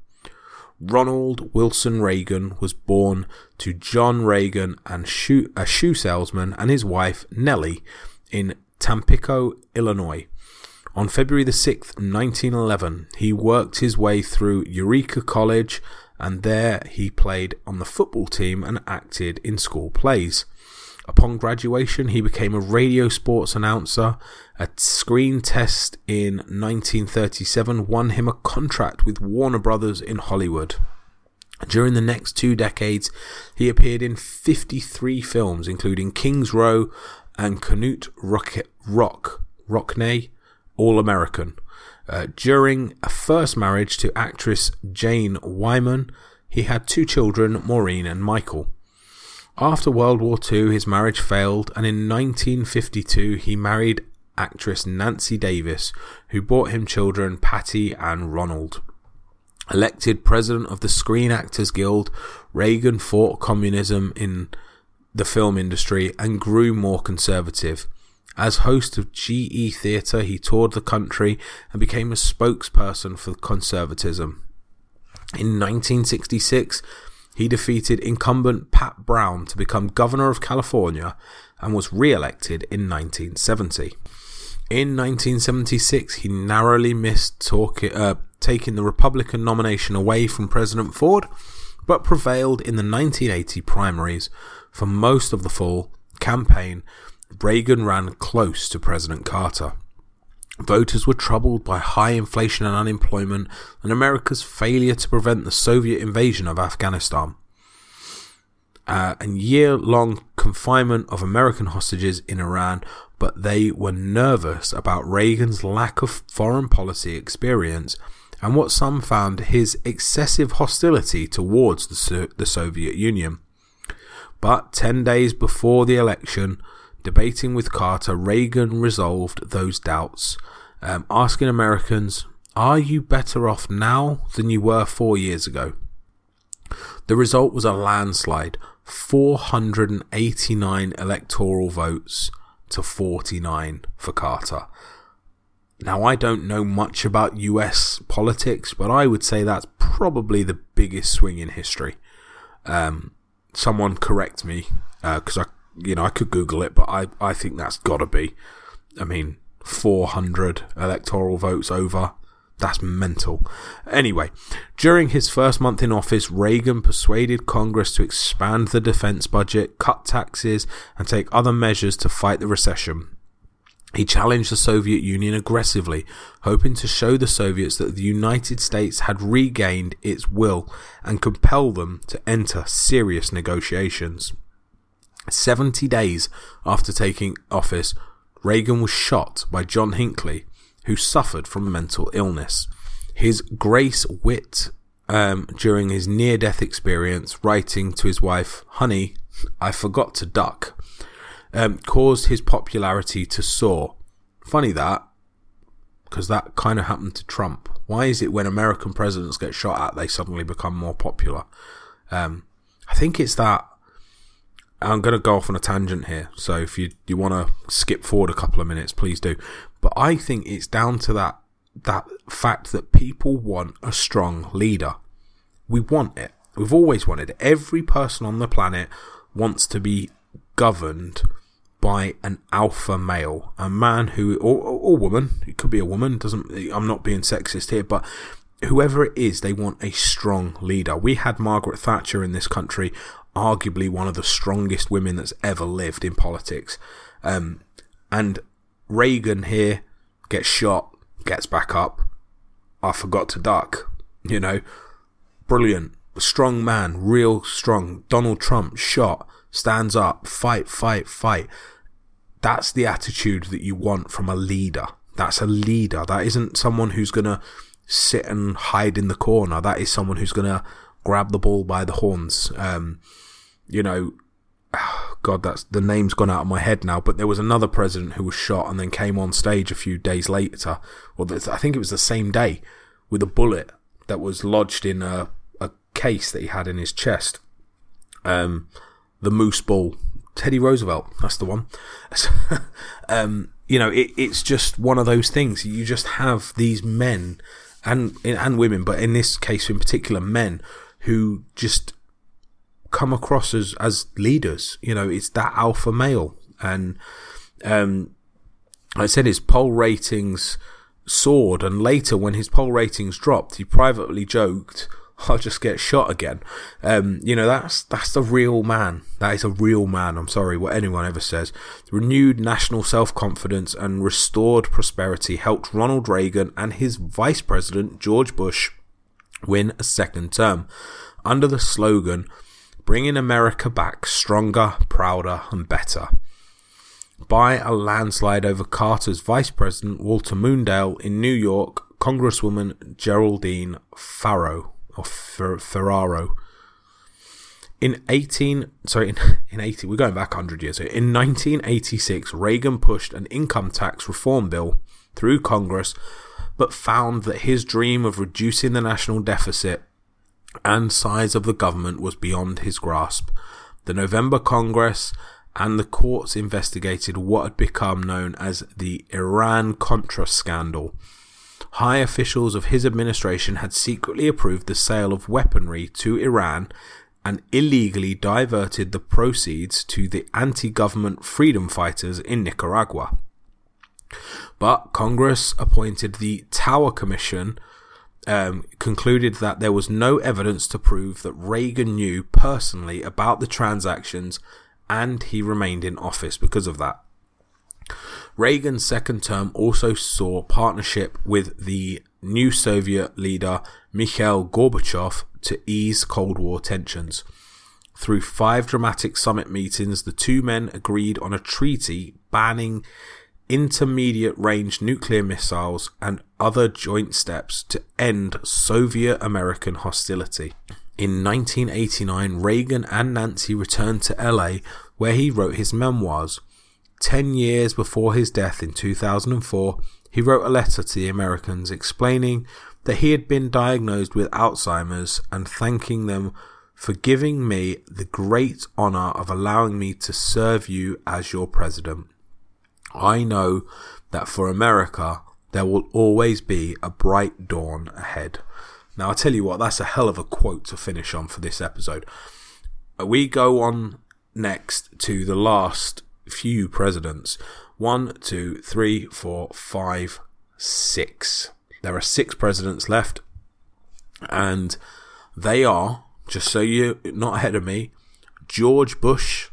Ronald Wilson Reagan was born to John Reagan, and shoe, a shoe salesman, and his wife Nellie in Tampico, Illinois. On February the sixth, nineteen eleven, he worked his way through Eureka College, and there he played on the football team and acted in school plays. Upon graduation, he became a radio sports announcer. A screen test in nineteen thirty-seven won him a contract with Warner Brothers in Hollywood. During the next two decades, he appeared in fifty-three films, including King's Row and Knute Rock, Rock, Rockne, All American. Uh, during a first marriage to actress Jane Wyman, he had two children, Maureen and Michael. After World War Two, his marriage failed, and in nineteen fifty-two he married actress Nancy Davis, who brought him children Patty and Ronald. Elected president of the Screen Actors Guild, Reagan fought communism in the film industry and grew more conservative. As host of G E Theatre, he toured the country and became a spokesperson for conservatism. In nineteen sixty-six, he defeated incumbent Pat Brown to become governor of California and was re-elected in nineteen seventy. In nineteen seventy-six, he narrowly missed talk, uh, taking the Republican nomination away from President Ford, but prevailed in the nineteen eighty primaries. For most of the fall campaign, Reagan ran close to President Carter. Voters were troubled by high inflation and unemployment, and America's failure to prevent the Soviet invasion of Afghanistan, uh, and year-long confinement of American hostages in Iran. But they were nervous about Reagan's lack of foreign policy experience and what some found his excessive hostility towards the, so- the Soviet Union. But ten days before the election, debating with Carter, Reagan resolved those doubts, um, asking Americans, "Are you better off now than you were four years ago?" The result was a landslide, four hundred eighty-nine electoral votes to forty-nine for Carter. Now, I don't know much about U S politics, but I would say that's probably the biggest swing in history. Um, someone correct me, because uh, I You know, I could Google it, but I, I think that's got to be. I mean, four hundred electoral votes over. That's mental. Anyway, during his first month in office, Reagan persuaded Congress to expand the defense budget, cut taxes, and take other measures to fight the recession. He challenged the Soviet Union aggressively, hoping to show the Soviets that the United States had regained its will and compel them to enter serious negotiations. Seventy days after taking office, Reagan was shot by John Hinckley, who suffered from mental illness. His grace wit um, during his near-death experience, writing to his wife, "Honey, I forgot to duck," um, caused his popularity to soar. Funny that. because that kind of happened to Trump. Why is it when American presidents get shot at, they suddenly become more popular? Um, I think it's that. I'm going to go off on a tangent here, so if you you want to skip forward a couple of minutes, please do. But I think it's down to that that fact that people want a strong leader. We want it. We've always wanted it. Every person on the planet wants to be governed by an alpha male, a man who, or, or woman, it could be a woman, doesn't, I'm not being sexist here, but whoever it is, they want a strong leader. We had Margaret Thatcher in this country, arguably one of the strongest women that's ever lived in politics. Um, and Reagan here gets shot, gets back up. I forgot to duck, you know, brilliant, strong man, real strong. Donald Trump shot, stands up, fight, fight, fight. That's the attitude that you want from a leader. That's a leader. That isn't someone who's going to sit and hide in the corner. That is someone who's going to grab the bull by the horns. Um, you know, God, that's the name's gone out of my head now, but there was another president who was shot and then came on stage a few days later, or I think it was the same day, with a bullet that was lodged in a, a case that he had in his chest. Um, the Moose Ball, Teddy Roosevelt, that's the one. um, you know, it, it's just one of those things. You just have these men and and women, but in this case in particular, men who just come across as, as leaders. You know, it's that alpha male. And um, I said his poll ratings soared, and later when his poll ratings dropped, he privately joked, I'll just get shot again. Um, you know, that's that's the real man. That is a real man. I'm sorry what anyone ever says. Renewed national self-confidence and restored prosperity helped Ronald Reagan and his vice president, George Bush, win a second term under the slogan, bringing America back stronger, prouder, and better. By a landslide over Carter's vice president, Walter Mondale, in New York, Congresswoman Geraldine Farrow, or Fer- Ferraro. In eighteen, sorry, in, in eighty, we're going back one hundred years. In nineteen eighty-six, Reagan pushed an income tax reform bill through Congress, but found that his dream of reducing the national deficit and size of the government was beyond his grasp. The November Congress and the courts investigated what had become known as the Iran-Contra scandal. High officials of his administration had secretly approved the sale of weaponry to Iran and illegally diverted the proceeds to the anti-government freedom fighters in Nicaragua. But Congress appointed the Tower Commission, um, concluded that there was no evidence to prove that Reagan knew personally about the transactions, and he remained in office because of that. Reagan's second term also saw partnership with the new Soviet leader Mikhail Gorbachev to ease Cold War tensions. Through five dramatic summit meetings, the two men agreed on a treaty banning intermediate-range nuclear missiles and other joint steps to end Soviet-American hostility. In nineteen eighty-nine, Reagan and Nancy returned to L A, where he wrote his memoirs. Ten years before his death in two thousand four, he wrote a letter to the Americans explaining that he had been diagnosed with Alzheimer's and thanking them for giving me the great honor of allowing me to serve you as your president. I know that for America, there will always be a bright dawn ahead. Now, I tell you what, that's a hell of a quote to finish on for this episode. We go on next to the last few presidents. One, two, three, four, five, six. There are six presidents left, and they are, just so you're not ahead of me, George Bush,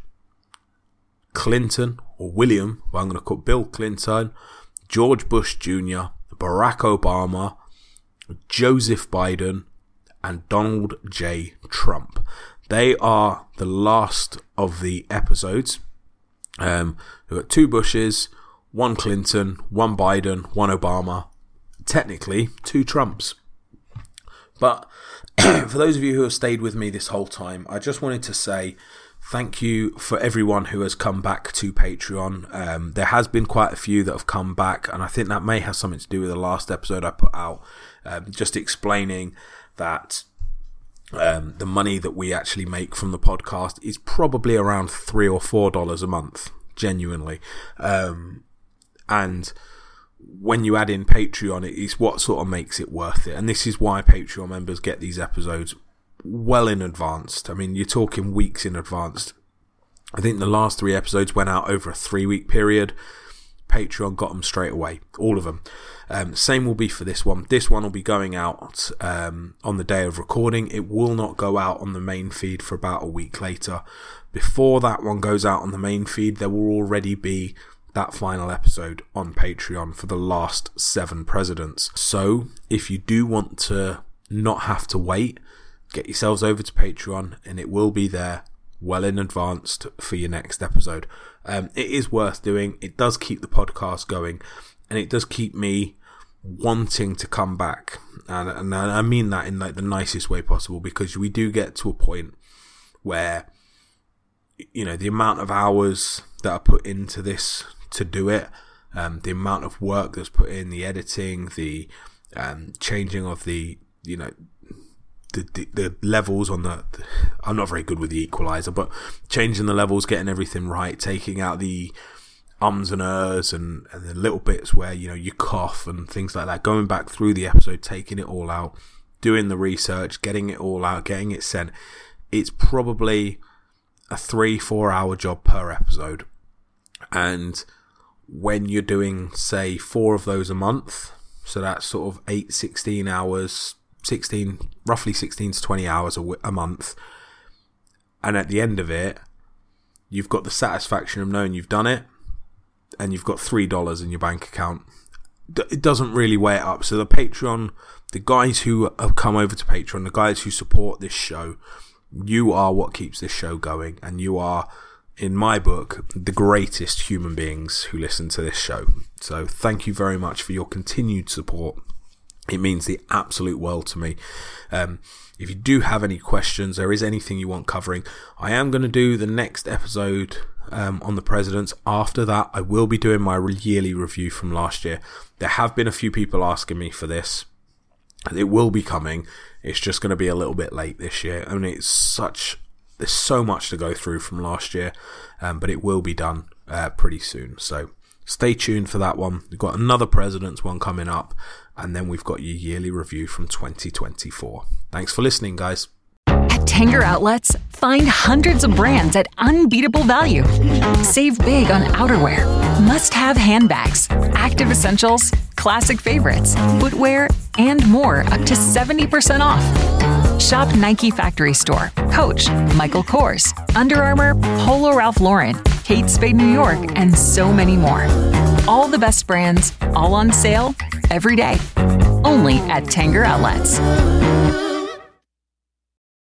Clinton, or William, well, I'm going to call Bill Clinton, George Bush Junior, Barack Obama, Joseph Biden, and Donald J. Trump. They are the last of the episodes. Um, we've got two Bushes, one Clinton, one Biden, one Obama. Technically, two Trumps. But for those of you who have stayed with me this whole time, I just wanted to say Thank you for everyone who has come back to Patreon. Um, there has been quite a few that have come back, and I think that may have something to do with the last episode I put out, um, just explaining that um, the money that we actually make from the podcast is probably around three or four dollars a month, genuinely. Um, and when you add in Patreon, it is what sort of makes it worth it. And this is why Patreon members get these episodes well in advance. I mean, you're talking weeks in advance. I think the last three episodes went out over a three week period. Patreon got them straight away, all of them. Um, same will be for this one. This one will be going out um, on the day of recording. It will not go out on the main feed for about a week later. Before that one goes out on the main feed, there will already be that final episode on Patreon for the last seven presidents. So if you do want to not have to wait, get yourselves over to Patreon, and it will be there well in advance for your next episode. Um, it is worth doing. It does keep the podcast going, and it does keep me wanting to come back. And, and I mean that in like the nicest way possible, because we do get to a point where, you know, the amount of hours that are put into this to do it, um, the amount of work that's put in, the editing, the um, changing of the, you know, The, the, the levels on the, the I'm not very good with the equalizer, but changing the levels, getting everything right, taking out the ums and ers and, and the little bits where, you know, you cough and things like that, going back through the episode, taking it all out, doing the research, getting it all out, getting it sent. It's probably a three, four hour job per episode. And when you're doing, say, four of those a month, so that's sort of eight, sixteen hours, sixteen, roughly sixteen to twenty hours a, w- a month, and at the end of it, you've got the satisfaction of knowing you've done it, and you've got three dollars in your bank account. D- it doesn't really weigh it up. So the Patreon, the guys who have come over to Patreon, the guys who support this show, you are what keeps this show going, and you are, in my book, the greatest human beings who listen to this show. So thank you very much for your continued support. It means the absolute world to me. Um, if you do have any questions, there is anything you want covering, I am going to do the next episode um, on the presidents. After that, I will be doing my yearly review from last year. There have been a few people asking me for this. It will be coming. It's just going to be a little bit late this year. I mean, it's such, there's so much to go through from last year, um, but it will be done uh, pretty soon. So stay tuned for that one. We've got another president's one coming up, and then we've got your yearly review from twenty twenty-four. Thanks for listening, guys. At Tanger Outlets, find hundreds of brands at unbeatable value. Save big on outerwear, must-have handbags, active essentials, classic favorites, footwear, and more up to seventy percent off. Shop Nike Factory Store, Coach, Michael Kors, Under Armour, Polo Ralph Lauren, Kate Spade New York, and so many more. All the best brands, all on sale, every day. Only at Tanger Outlets.